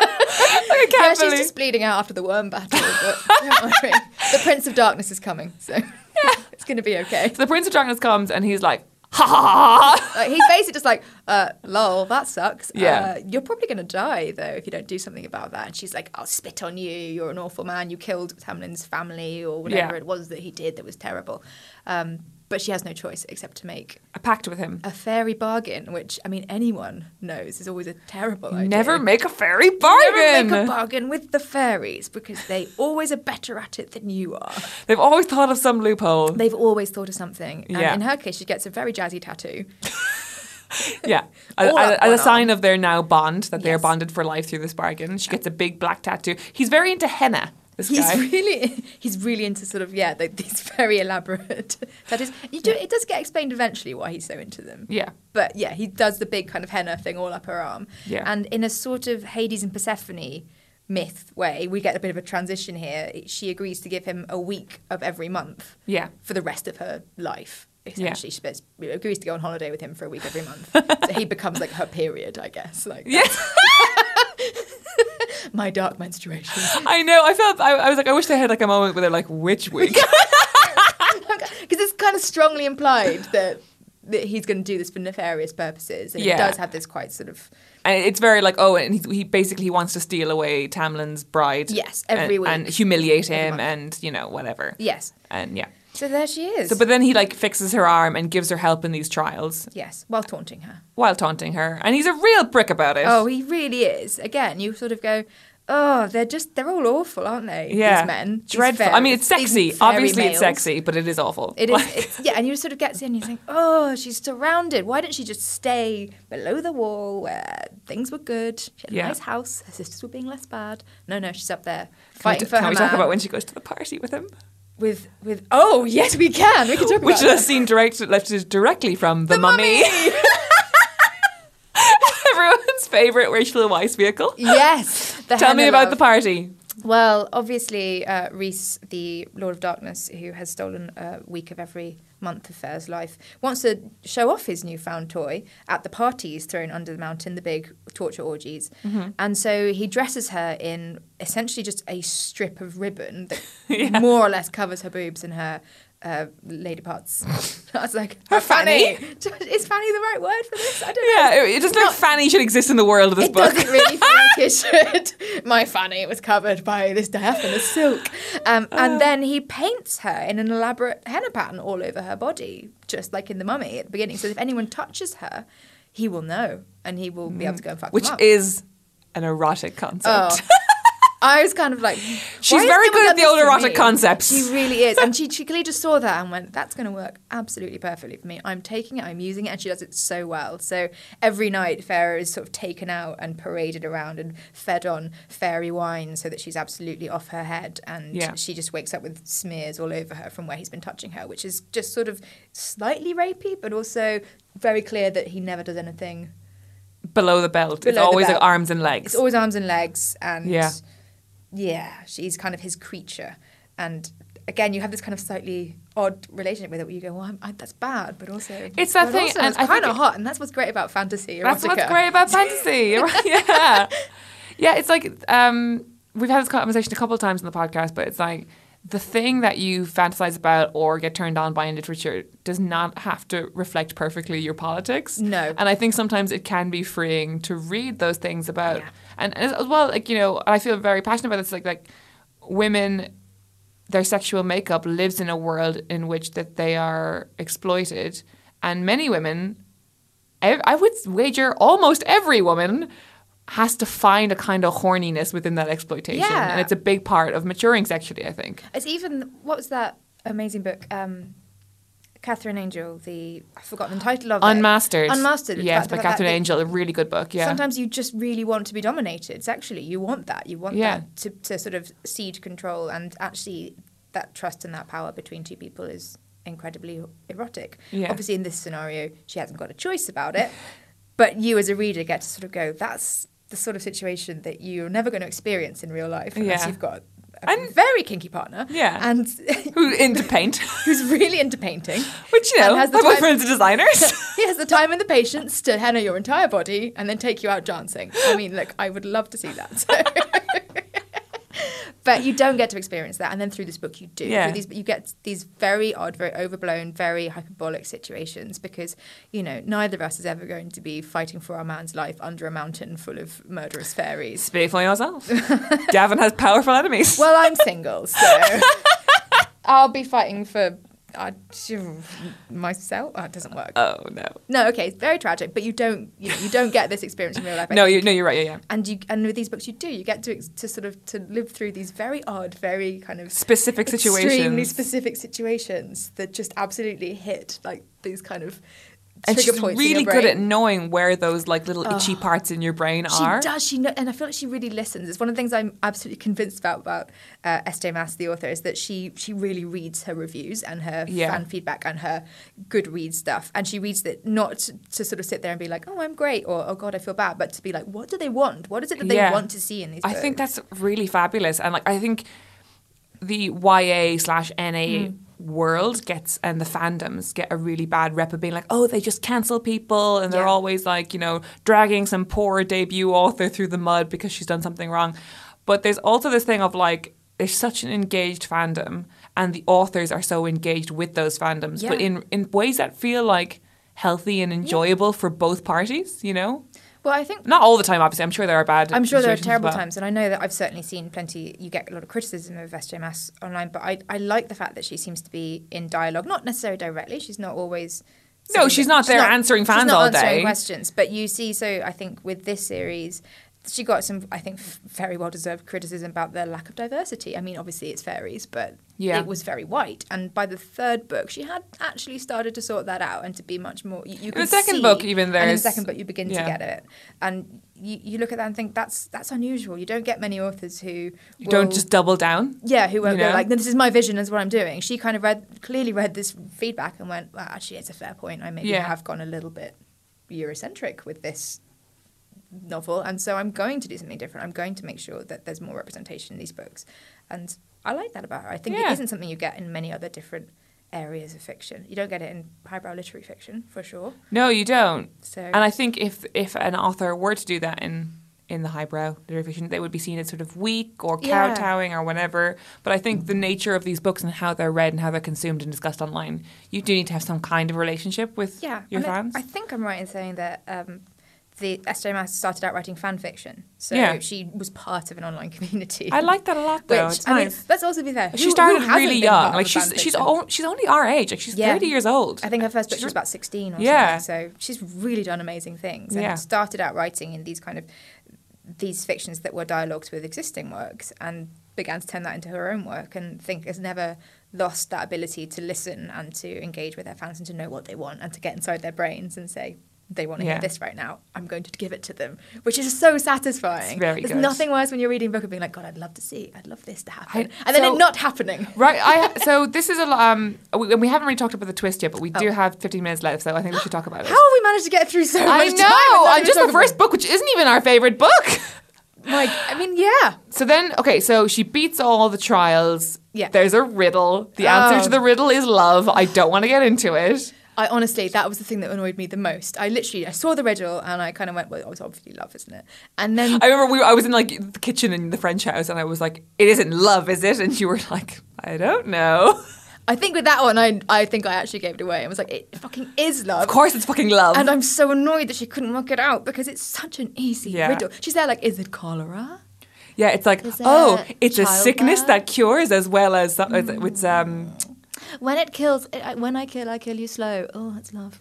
I can't yeah, she's believe. just bleeding out after the worm battle, but don't worry. The Prince of Darkness is coming, so it's going to be okay. So the Prince of Darkness comes and he's like, ha ha ha ha. Like, he's basically just like, uh, lol, that sucks. Yeah. Uh, you're probably going to die, though, if you don't do something about that. And she's like, I'll spit on you. You're an awful man. You killed Tamlin's family or whatever Yeah. it was that he did that was terrible. Um, but she has no choice except to make A pact with him. a fairy bargain, which, I mean, anyone knows is always a terrible idea. Never make a fairy bargain. Never make a bargain with the fairies because they always are better at it than you are. They've always thought of some loophole. They've always thought of something. And Yeah. in her case, she gets a very jazzy tattoo. Yeah. As, All up as one a sign arm. of their now bond, that they're Yes. bonded for life through this bargain. She gets a big black tattoo. He's very into henna, this He's guy. really, he's really into sort of yeah, the, these very elaborate tattoos. You do, it does get explained eventually why he's so into them. Yeah. But yeah, he does the big kind of henna thing all up her arm. Yeah. And in a sort of Hades and Persephone myth way, we get a bit of a transition here. She agrees to give him a week of every month. Yeah. For the rest of her life. Essentially, Yeah. she agrees to go on holiday with him for a week every month. So he becomes like her period, I guess. Like Yeah. my dark menstruation. I know. I felt, I, I was like, I wish they had like a moment where they're like, which week? Because it's kind of strongly implied that, that he's going to do this for nefarious purposes. And Yeah. it does have this quite sort of... And it's very like, oh, and he, he basically wants to steal away Tamlin's bride. Yes, every and, week. And humiliate Every him month. and, you know, whatever. Yes. And yeah. So there she is. So, but then he like fixes her arm and gives her help in these trials Yes, while taunting her. while taunting her. And he's a real prick about it. Oh, he really is. Again, you sort of go, oh, they're just, they're all awful, aren't they? yeah. These men. These Dreadful. fair- I mean, it's these sexy. fairy Obviously, it's males. sexy, but it is awful. It is, Like- it's, yeah, and you sort of get to and you think, oh, she's surrounded. Why didn't she just stay below the wall where things were good? She had a Yeah. nice house. Her sisters were being less bad. No, no, she's up there Can we, fighting t- for can her we man. talk about when she goes to the party with him? with with oh yes, we can. We can talk Which about is a that. scene directed lifted directly from The, Mummy. Everyone's favourite Rachel Weisz vehicle. Yes. The Tell me henna about love. the party. Well, obviously, uh, Rhys, the Lord of Darkness, who has stolen a week of every month of Fair's life, wants to show off his newfound toy at the parties thrown under the mountain, the big torture orgies. Mm-hmm. And so he dresses her in essentially just a strip of ribbon that Yeah. more or less covers her boobs and her uh, lady parts. I was like, Her her fanny. fanny. Is fanny the right word for this? I don't know. Yeah, it, it doesn't look like Fanny should exist in the world of this It book. doesn't really feel like it should. My fanny was covered by this diaphanous silk. Um, and then he paints her in an elaborate henna pattern all over her body, just like in The Mummy at the beginning. So if anyone touches her, he will know and he will be able to go and fuck Which them up. is an erotic concept. Oh. I was kind of like, She's why has very no one good at done the this old for erotic me? concepts. She really is. And she, she clearly just saw that and went, that's going to work absolutely perfectly for me. I'm taking it, I'm using it, and she does it so well. So every night, Farah is sort of taken out and paraded around and fed on fairy wine so that she's absolutely off her head. And Yeah. she just wakes up with smears all over her from where he's been touching her, which is just sort of slightly rapey, but also very clear that he never does anything. Below the belt. it's Below the always like belt. arms and legs. It's always arms and legs, and Yeah. yeah, she's kind of his creature. And again, you have this kind of slightly odd relationship with it, where you go, "Well, I'm, I, that's bad," but also It's that but thing, Also, and it's I kind think of it- hot, and that's what's great about fantasy. That's what's erotica. great about fantasy. Right? Yeah. Yeah, it's like, um, we've had this conversation a couple of times in the podcast, but it's like, the thing that you fantasize about or get turned on by in literature does not have to reflect perfectly your politics. No. And I think sometimes it can be freeing to read those things about, Yeah. and as as well, like, you know, I feel very passionate about this, like, like women, their sexual makeup lives in a world in which that they are exploited. And many women, I I would wager almost every woman has to find a kind of horniness within that exploitation. Yeah. And it's a big part of maturing sexually, I think. It's even what was that amazing book, um, Catherine Angel. The I've forgotten the title of it. Unmastered. Unmastered. it's Yes, about- by about that- Catherine that- Angel, a really good book, yeah. Sometimes you just really want to be dominated sexually. You want that. You want Yeah. that to, to sort of cede control. And actually, that trust and that power between two people is incredibly erotic. Yeah. Obviously, in this scenario, she hasn't got a choice about it. But you as a reader get to sort of go, that's the sort of situation that you're never going to experience in real life unless Yeah. you've got a And- very kinky partner. Yeah. And Who into paint, who's really into painting. which, you know, And has the my time- boyfriend's a designer. He has the time and the patience to henna your entire body and then take you out dancing. I mean, look, I would love to see that. So. But you don't get to experience that, and then through this book you do. Yeah. Through these, you get these very odd, very overblown, very hyperbolic situations because, you know, neither of us is ever going to be fighting for our man's life under a mountain full of murderous fairies. Speak for yourself. Gavin has powerful enemies. Well, I'm single, so I'll be fighting for uh, myself. Oh, it doesn't work. Oh no. No, okay, it's very tragic, but you don't, you know, you don't get this experience in real life. I No, think. you, no, you're right. Yeah, yeah. And you, and with these books, you do. You get to to sort of to live through these very odd, very kind of Specific extremely situations. specific situations that just absolutely hit like these kind of And trigger she's points in really your good brain. at knowing where those like little itchy parts in your brain She are. does. She know, and I feel like she really listens. It's one of the things I'm absolutely convinced about about uh, S J Maas, the author, is that she she really reads her reviews and her Yeah. fan feedback and her Goodreads stuff, and she reads it not to, to sort of sit there and be like, oh, I'm great, or oh God, I feel bad, but to be like, what do they want? What is it that they Yeah. want to see in these I books? think that's really fabulous, and like I think the Y A slash N A Hmm. world gets and the fandoms get a really bad rep of being like, oh, they just cancel people, and they're Yeah. always like, you know, dragging some poor debut author through the mud because she's done something wrong. But there's also this thing of like, there's such an engaged fandom, and the authors are so engaged with those fandoms, but Yeah. in in ways that feel like healthy and enjoyable for both parties. You know, Well, I think not all the time. Obviously, I'm sure there are bad. I'm sure there are situations as terrible well. times, and I know that I've certainly seen plenty. You get a lot of criticism of S J Maas online, but I I like the fact that she seems to be in dialogue, not necessarily directly. She's not always. No, she's not there answering fans she's not all answering day. questions, but you see. So I think with this series, she got some, I think, f- very well deserved criticism about the lack of diversity. I mean, obviously it's fairies, but Yeah. it was very white. And by the third book, she had actually started to sort that out and to be much more. You, you the could second see- book, even and in the there's- second book, you begin yeah. to get it, and you, you look at that and think that's that's unusual. You don't get many authors who You will- don't just double down. yeah, who won't you go know? like, this is my vision, this is what I'm doing. She kind of read, clearly read this feedback and went, well, actually, it's a fair point. I maybe Yeah. have gone a little bit Eurocentric with this novel, and so I'm going to do something different. I'm going to make sure that there's more representation in these books. And I like that about her. I think Yeah. it isn't something you get in many other different areas of fiction. You don't get it in highbrow literary fiction, for sure. No, you don't. So And I think if if an author were to do that in in the highbrow literary fiction, they would be seen as sort of weak or Yeah. kowtowing or whatever. But I think the nature of these books and how they're read and how they're consumed and discussed online, you do need to have some kind of relationship with yeah, your and I- fans. I think I'm right in saying that um, the S J Maas started out writing fan fiction, so Yeah. she was part of an online community. I like that a lot, though. Which, it's I mean, nice. let's also be fair. She who- started who hasn't really been part young. of Like a she's fan she's fiction? o- she's only our age. Like she's Yeah. thirty years old. I think her first book She's was re- about sixteen or Yeah. something. So she's really done amazing things. And Yeah. started out writing in these kind of these fictions that were dialogues with existing works and began to turn that into her own work, and think has never lost that ability to listen and to engage with their fans and to know what they want and to get inside their brains and say, they want to Yeah. hear this right now. I'm going to give it to them, which is so satisfying. It's very There's good. nothing worse when you're reading a book and being like, God, I'd love to see, I'd love this to happen, I- and then so- it not happening. Right, I so this is a lo- um we, we haven't really talked about the twist yet, but we do Oh. have fifteen minutes left, so I think we should talk about it. How have we managed to get through so I much know, time? and not I'm even just talk the about first it? book, which isn't even our favorite book. Like, I mean, yeah. So then, okay, so she beats all the trials. Yeah. There's a riddle. The answer Oh. to the riddle is love. I don't want to get into it. I honestly, that was the thing that annoyed me the most. I literally, I saw the riddle and I kind of went, well, it was obviously love, isn't it? And then I remember we, I was in like the kitchen in the French house, and I was like, "It isn't love, is it?" And you were like, "I don't know." I think with that one, I I think I actually gave it away. I was like, it fucking is love. Of course, it's fucking love. And I'm so annoyed that she couldn't work it out because it's such an easy Yeah. riddle. She's there like, is it cholera? yeah, it's like, Is oh, it it's a sickness childbirth? that cures as well as uh, it's, it's um. When it kills, I- when I kill, I kill you slow. Oh, it's love.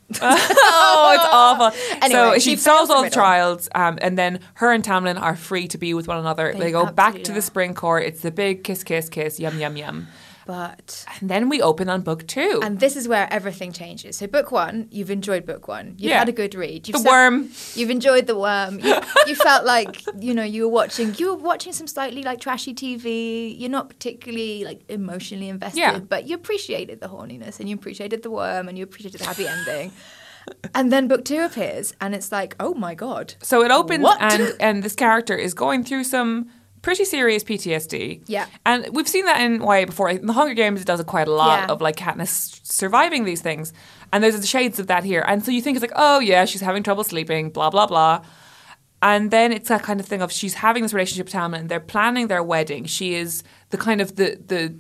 Oh, it's awful. Anyway, so she she fails solves the all the riddle. trials, um, and then her and Tamlin are free to be with one another. They, They go back absolutely to are. the spring court. It's the big kiss, kiss, kiss, yum, yum, yum. But And then we open on book two. and this is where everything changes. So book one, you've enjoyed book one. You've Yeah. had a good read. You've The sat- worm. You've enjoyed the worm. You, you felt like you know you were watching. You were watching some slightly like trashy T V. You're not particularly like emotionally invested, Yeah. but you appreciated the horniness and you appreciated the worm and you appreciated the happy ending. And then book two appears, and it's like, oh my god. So it opens, What? and and this character is going through some pretty serious P T S D. Yeah. And we've seen that in Y A before. In the Hunger Games, it does it quite a lot Yeah. of like Katniss surviving these things. And there's the shades of that here. And so you think it's like, oh yeah, she's having trouble sleeping, blah, blah, blah. And then it's that kind of thing of she's having this relationship with Tamlin. They're planning their wedding. She is the kind of the the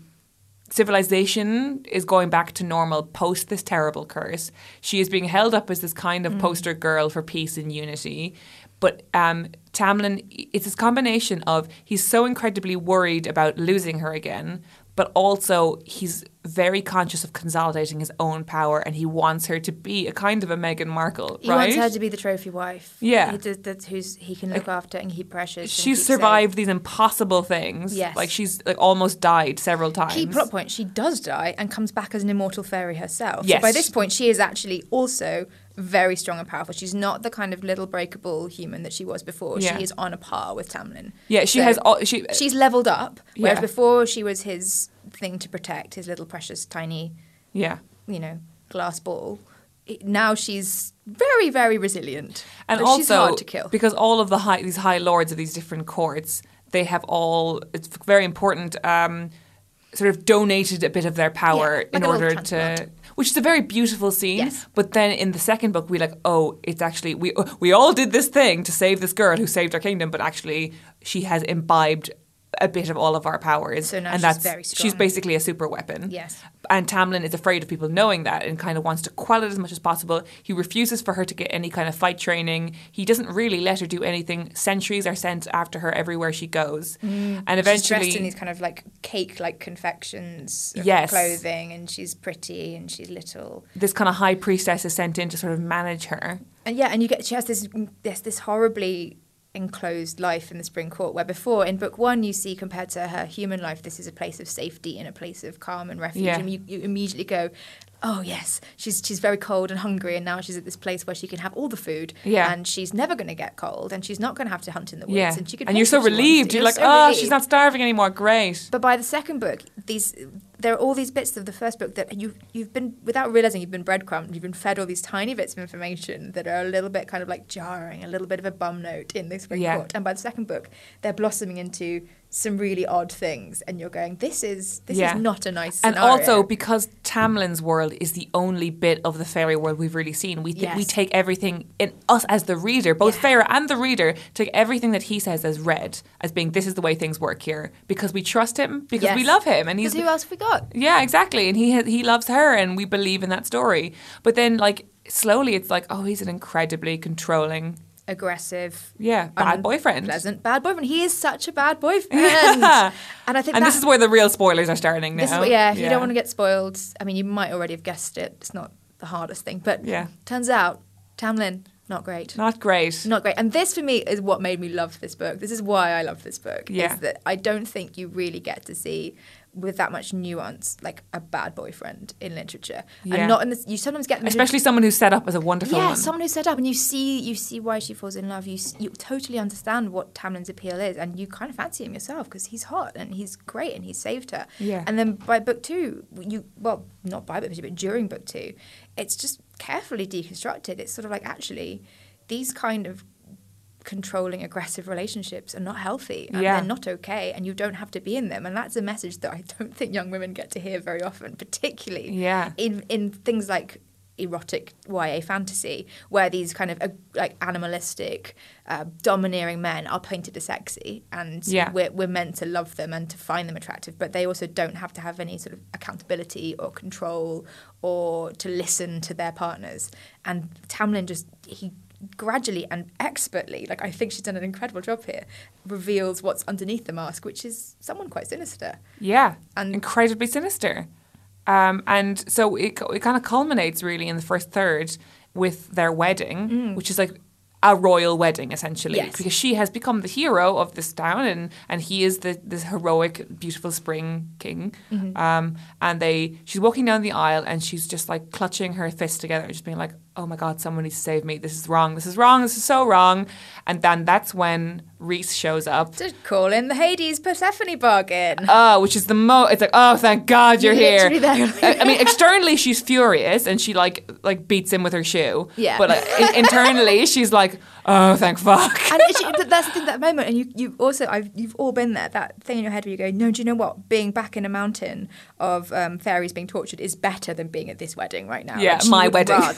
civilization is going back to normal post this terrible curse. She is being held up as this kind of mm. poster girl for peace and unity. But um, Tamlin, it's this combination of he's so incredibly worried about losing her again, but also he's very conscious of consolidating his own power, and he wants her to be a kind of a Meghan Markle, he right? He wants her to be the trophy wife. Yeah. He does, that's who's he can look after and keep precious. She's survived safe. These impossible things. Yes. Like she's like almost died several times. Key plot point, she does die and comes back as an immortal fairy herself. Yes. So by this point, she is actually also very strong and powerful. She's not the kind of little breakable human that she was before. Yeah. She is on a par with Tamlin. Yeah, she so has all, she she's leveled up, whereas yeah. before she was his thing to protect, his little precious tiny yeah. you know, glass ball. It, now she's very, very resilient. And but also, she's hard to kill. Because all of the high, these high lords of these different courts, they have all, it's very important, um, sort of donated a bit of their power yeah, like in order to... Which is a very beautiful scene. Yes. But then in the second book, we like, oh, it's actually, we we all did this thing to save this girl who saved our kingdom, but actually she has imbibed a bit of all of our powers. So now and she's that's, very strong. She's basically a super weapon. Yes. And Tamlin is afraid of people knowing that and kind of wants to quell it as much as possible. He refuses for her to get any kind of fight training. He doesn't really let her do anything. Sentries are sent after her everywhere she goes. Mm. And eventually... She's dressed in these kind of like cake-like confections of yes. clothing, and she's pretty and she's little. This kind of high priestess is sent in to sort of manage her. And yeah, and you get she has this this, this horribly... enclosed life in the Spring Court, where before in book one you see compared to her human life, this is a place of safety and a place of calm and refuge, yeah. and you, you immediately go, oh yes, she's she's very cold and hungry, and now she's at this place where she can have all the food, yeah. and she's never going to get cold, and she's not going to have to hunt in the woods, yeah. and she can. And you're so relieved. You're, you're like, so oh, relieved. she's not starving anymore. Great. But by the second book, these there are all these bits of the first book that you you've been without realizing you've been breadcrumbed. You've been fed all these tiny bits of information that are a little bit kind of like jarring, a little bit of a bum note in this Spring yeah. Court. And by the second book, they're blossoming into some really odd things, and you're going, this is this yeah. is not a nice and scenario. also because Tamlin's world is the only bit of the fairy world we've really seen, we th- yes. we take everything in us as the reader, both yeah. Feyre and the reader take everything that he says as read, as being this is the way things work here, because we trust him, because yes. we love him, and he's who else have we got? Yeah, exactly, and he ha- he loves her, and we believe in that story. But then, like slowly, it's like, oh, he's an incredibly controlling. Aggressive, yeah, bad boyfriend, pleasant bad boyfriend. He is such a bad boyfriend, yeah. and I think, and that, this is where the real spoilers are starting now. This is what, yeah, if yeah. you don't want to get spoiled, I mean, you might already have guessed it. It's not the hardest thing, but yeah. turns out Tamlin, not great, not great, not great. And this for me is what made me love this book. This is why I love this book. Yeah, is that I don't think you really get to see with that much nuance, like a bad boyfriend in literature, yeah. and not in this. You sometimes get them especially to, someone who's set up as a wonderful yeah, one. someone who's set up, and you see, you see why she falls in love. You you totally understand what Tamlin's appeal is, and you kind of fancy him yourself because he's hot and he's great and he saved her. Yeah. And then by book two, you well, not by book two, but during book two, it's just carefully deconstructed. It's sort of like actually, these kind of controlling, aggressive relationships are not healthy, and yeah. they're not okay, and you don't have to be in them. And that's a message that I don't think young women get to hear very often, particularly yeah. in in things like erotic Y A fantasy, where these kind of uh, like animalistic, uh, domineering men are painted as sexy, and yeah. we're, we're meant to love them and to find them attractive, but they also don't have to have any sort of accountability or control or to listen to their partners. And Tamlin just, he gradually and expertly, like I think she's done an incredible job here, reveals what's underneath the mask, which is someone quite sinister. Yeah, and incredibly sinister. Um, and so it, it kind of culminates really in the first third with their wedding, mm. which is like a royal wedding essentially, yes. because she has become the hero of this town, and, and he is the this heroic, beautiful spring king. Mm-hmm. Um, and they she's walking down the aisle and she's just like clutching her fists together, just being like, oh my God, someone needs to save me. This is wrong. This is wrong. This is so wrong. And then that's when Rhys shows up. To call in the Hades Persephone bargain. Oh, which is the mo. It's like, oh, thank God you're You're here. there. I, I mean, externally she's furious and she like like beats him with her shoe. Yeah. But like, in, internally she's like, oh, thank fuck. And she, but that's the thing. That moment, and you you also I've, you've all been there. That thing in your head where you go, no, do you know what? Being back in a mountain of um, fairies being tortured is better than being at this wedding right now. Yeah, Like, she my would wedding. Rather she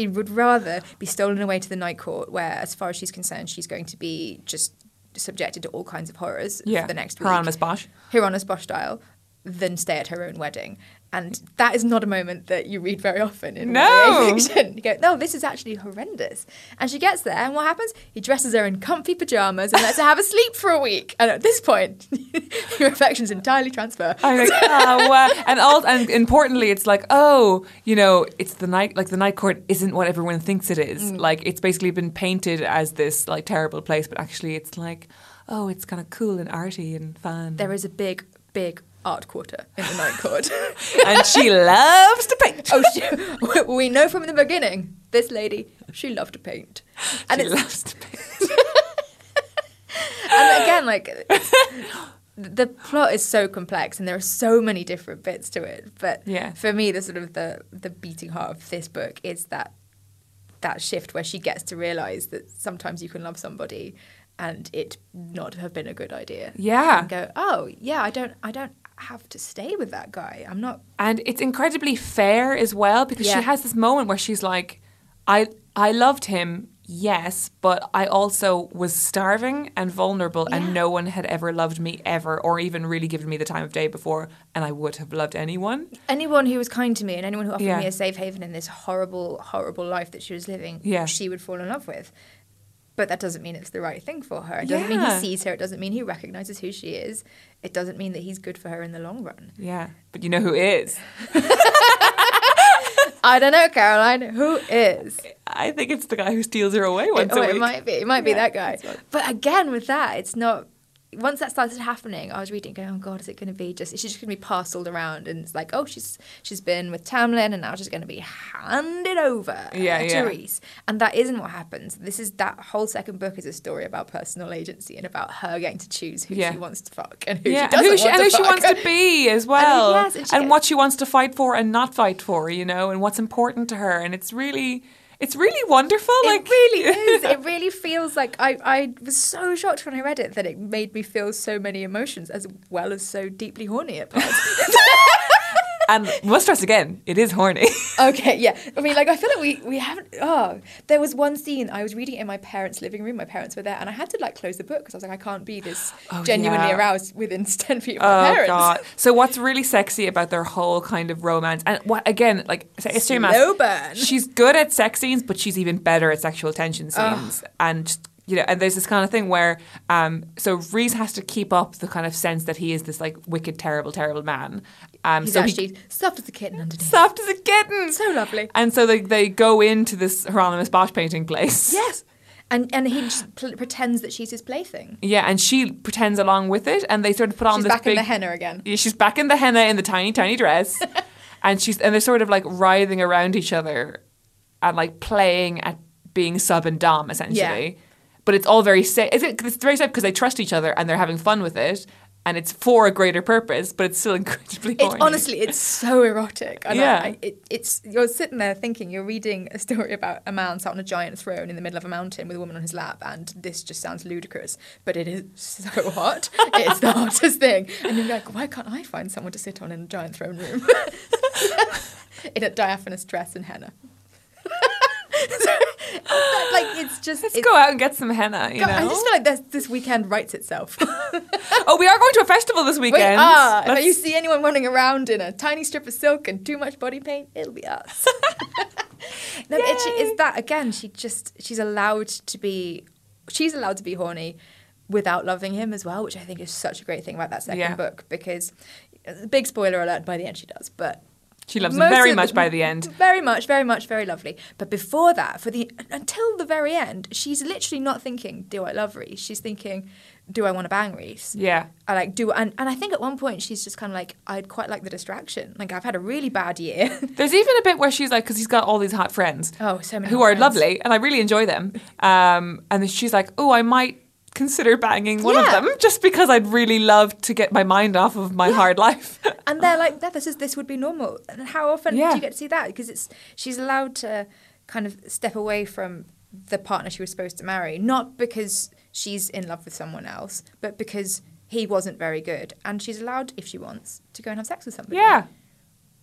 she would rather be stolen away to the night court, where, as far as she's concerned, she's going to be just subjected to all kinds of horrors Yeah. for the next week. Hieronymus Bosch. Hieronymus Bosch style, than stay at her own wedding. And that is not a moment that you read very often in No. Y A fiction. You go, no, this is actually horrendous. And she gets there, and what happens? He dresses her in comfy pajamas and lets her have a sleep for a week. And at this point, your affections entirely transfer. I'm like, oh, wow. And all, and importantly, it's like, oh, you know, it's the night, like the night court isn't what everyone thinks it is. Mm. Like, it's basically been painted as this like terrible place, but actually, it's like, oh, it's kind of cool and arty and fun. There is a big, big art quarter in the night court. And she loves to paint. Oh, she, we know from the beginning, this lady, she loved to paint. And she it's, loves to paint. and again, like, it's, the plot is so complex and there are so many different bits to it. But Yeah. for me, the sort of the, the beating heart of this book is that that shift where she gets to realise that sometimes you can love somebody and it not have been a good idea. Yeah. And go, oh, yeah, I don't, I don't have to stay with that guy. I'm not. And it's incredibly fair as well, because Yeah. she has this moment where she's like, I I loved him, yes, but I also was starving and vulnerable Yeah. and no one had ever loved me ever, or even really given me the time of day before, and I would have loved anyone. Anyone who was kind to me and anyone who offered Yeah. me a safe haven in this horrible, horrible life that she was living, Yeah. she would fall in love with. But that doesn't mean it's the right thing for her. It doesn't mean Yeah. he sees her. It doesn't mean he recognises who she is. It doesn't mean that he's good for her in the long run. Yeah, but you know who is? I don't know, Caroline. Who is? I think it's the guy who steals her away once It, oh, a week. it might be. It might be Yeah, that guy. that's what- But again, with that, it's not. Once that started happening, I was reading, going, "Oh God, is it going to be just? Is she just going to be parceled around?" And it's like, "Oh, she's she's been with Tamlin, and now she's going to be handed over Yeah, to yeah. Rhys." And that isn't what happens. This is that whole second book is a story about personal agency and about her getting to choose who Yeah. she wants to fuck and who Yeah, she and doesn't who she, want and to who she fuck. wants to be as well, yes, and and, she- what she wants to fight for and not fight for, you know, and what's important to her, and it's really, it's really wonderful. like It really is. It really feels like I, I was so shocked when I read it that it made me feel so many emotions as well as so deeply horny at parts. And must stress again, it is horny. Okay, yeah. I mean, like, I feel like we, we haven't... Oh, there was one scene, I was reading it in my parents' living room, my parents were there, and I had to, like, close the book because I was like, I can't be this Oh, genuinely yeah. aroused within ten feet of my Oh parents. god! So what's really sexy about their whole kind of romance, and what again, like Esther Maas, Slow burn. she's good at sex scenes, but she's even better at sexual tension scenes, and just, you know, and there's this kind of thing where, um, so Rhys has to keep up the kind of sense that he is this like wicked, terrible, terrible man. Um, He's so actually he, soft as a kitten underneath. soft as a kitten, So lovely. and so they they go into this Hieronymus Bosch painting place. Yes. And and he just pl- pretends that she's his plaything. Yeah, and she pretends along with it, and they sort of put on She's this back big. in the henna again. Yeah, she's back in the henna in the tiny, tiny dress, and she's and they're sort of like writhing around each other, and like playing at being sub and dom essentially. Yeah. But it's all very safe. It's, it's very safe because they trust each other and they're having fun with it, and it's for a greater purpose. But it's still incredibly It's horny. honestly, it's so erotic. And Yeah. I, it, it's you're sitting there thinking you're reading a story about a man sat on a giant throne in the middle of a mountain with a woman on his lap, and this just sounds ludicrous, but it is so hot. It's the hottest thing, and you're like, why can't I find someone to sit on in a giant throne room in a diaphanous dress and henna? So, like it's just. Let's it's, go out and get some henna. You God, know. I just feel like this, this weekend writes itself. Oh, we are going to a festival this We weekend. are. If Let's- you see anyone running around in a tiny strip of silk and too much body paint, it'll be us. No, it, it's that again. She just she's allowed to be. She's allowed to be horny without loving him as well, which I think is such a great thing about that second Yeah. book. Because, big spoiler alert, by the end she does, but. She loves him most very of much the- by the end. Very much, very much, very lovely. But before that, for the until the very end, she's literally not thinking, "Do I love Rhys?" She's thinking, "Do I want to bang Rhys?" Yeah. I like do, and, and I think at one point she's just kind of like, "I'd quite like the distraction. Like I've had a really bad year." There's even a bit where she's like, because he's got all these hot friends. Oh, so many who hot are friends. lovely, and I really enjoy them. Um, and then she's like, "Oh, I might consider banging one Yeah. of them just because I'd really love to get my mind off of my hard life." And they're like, "Yeah, this is this would be normal." And how often Yeah. do you get to see that? Because it's she's allowed to kind of step away from the partner she was supposed to marry, not because she's in love with someone else, but because he wasn't very good, and she's allowed, if she wants, to go and have sex with somebody. Yeah.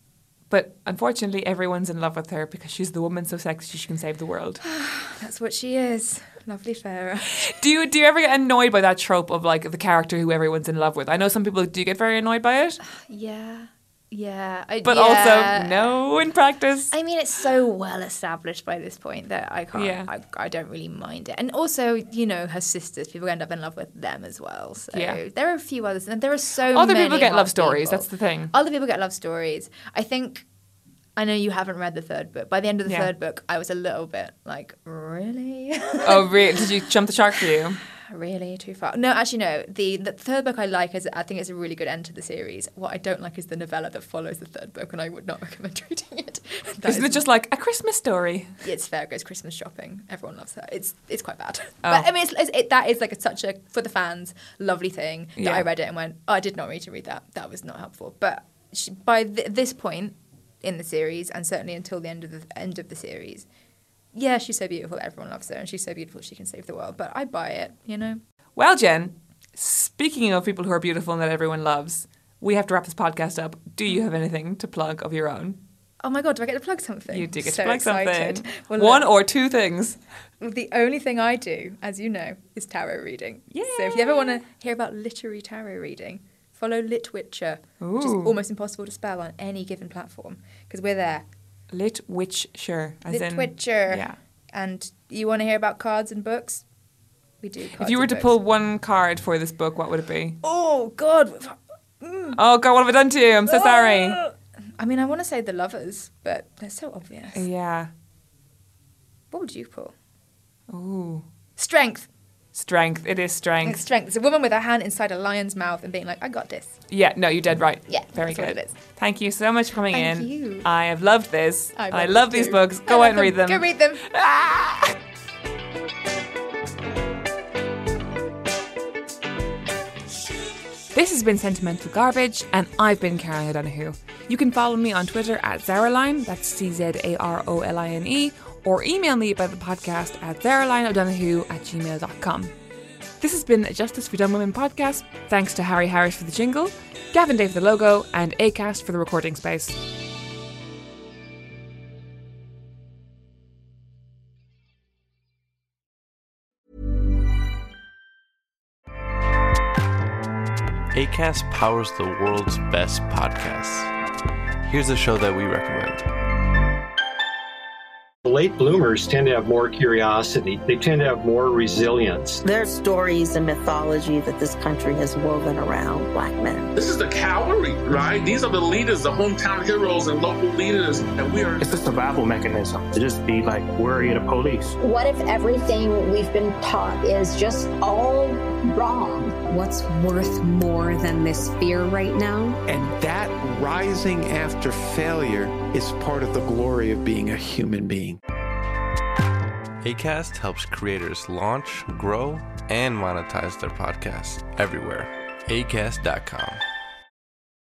But unfortunately, everyone's in love with her because she's the woman so sexy she can save the world. That's what she is. Lovely Farah. Do you do you ever get annoyed by that trope of like the character who everyone's in love with? I know some people do get very annoyed by it. Yeah. Yeah. I, But yeah. also, no in practice. I mean, it's so well established by this point that I can't, Yeah. I, I don't really mind it. And also, you know, her sisters, people end up in love with them as well. So Yeah. there are a few others. And there are so Other many people get hot love stories, people. that's the thing. Other people get love stories. I think, I know you haven't read the third book. By the end of the Yeah. third book, I was a little bit like, really? Oh, really? Did you jump the shark for you? Really too far? No, actually, no. The the third book I like is I think it's a really good end to the series. What I don't like is the novella that follows the third book, and I would not recommend reading it. That Isn't is- it just like a Christmas story? It's Farrah goes Christmas shopping. Everyone loves her. It's it's quite bad. Oh. But I mean, it's, it's, it, that is like a, such a for the fans lovely thing that Yeah. I read it and went, oh, I did not need to read that. That was not helpful. But she, by th- this point in the series, and certainly until the end of the end of the series, yeah, she's so beautiful that everyone loves her, and she's so beautiful she can save the world. But I buy it, you know. Well, Jen, speaking of people who are beautiful and that everyone loves, we have to wrap this podcast up. Do you have anything to plug of your own? Oh my God, do I get to plug something? You do get so to plug excited. something. Well, One look, or two things. the only thing I do, as you know, is tarot reading. Yeah. So if you ever want to hear about literary tarot reading, follow Litwitcher, which is Ooh. almost impossible to spell on any given platform, because we're there. Lit witch, sure. As in- Litwitcher. Yeah. And you want to hear about cards and books? We do cards If you were and to books. pull one card for this book, what would it be? Oh, God. Oh, God, what have I done to you? I'm so sorry. I mean, I want to say The Lovers, but they're so obvious. Yeah. What would you pull? Ooh. Strength. Strength. It is It's strength. strength. It's a woman with her hand inside a lion's mouth and being like, I got this. Yeah, no, you did right. Yeah, Very that's what good. it is. Thank you so much for coming Thank in. you. I have loved this. I I love love it these too. books. I Go love out and read them. Go read them. Ah! This has been Sentimental Garbage, and I've been Caroline O'Donoghue. You can follow me on Twitter at Zaraline, that's C Z A R O L I N E, or email me about the podcast at zaralineodonoghue at gmail dot com. This has been a Justice for Dumb Women podcast. Thanks to Harry Harris for the jingle, Gavin Day for the logo, and Acast for the recording space. Acast powers the world's best podcasts. Here's a show that we recommend. Late bloomers tend to have more curiosity. They tend to have more resilience. There's stories and mythology that this country has woven around black men. This is the cavalry, right? These are the leaders, the hometown heroes and local leaders, and we are. It's a survival mechanism to just be like worry of the police. What if everything we've been taught is just all wrong? What's worth more than this fear right now? And that rising after failure is part of the glory of being a human being. Acast helps creators launch, grow, and monetize their podcasts everywhere. acast dot com.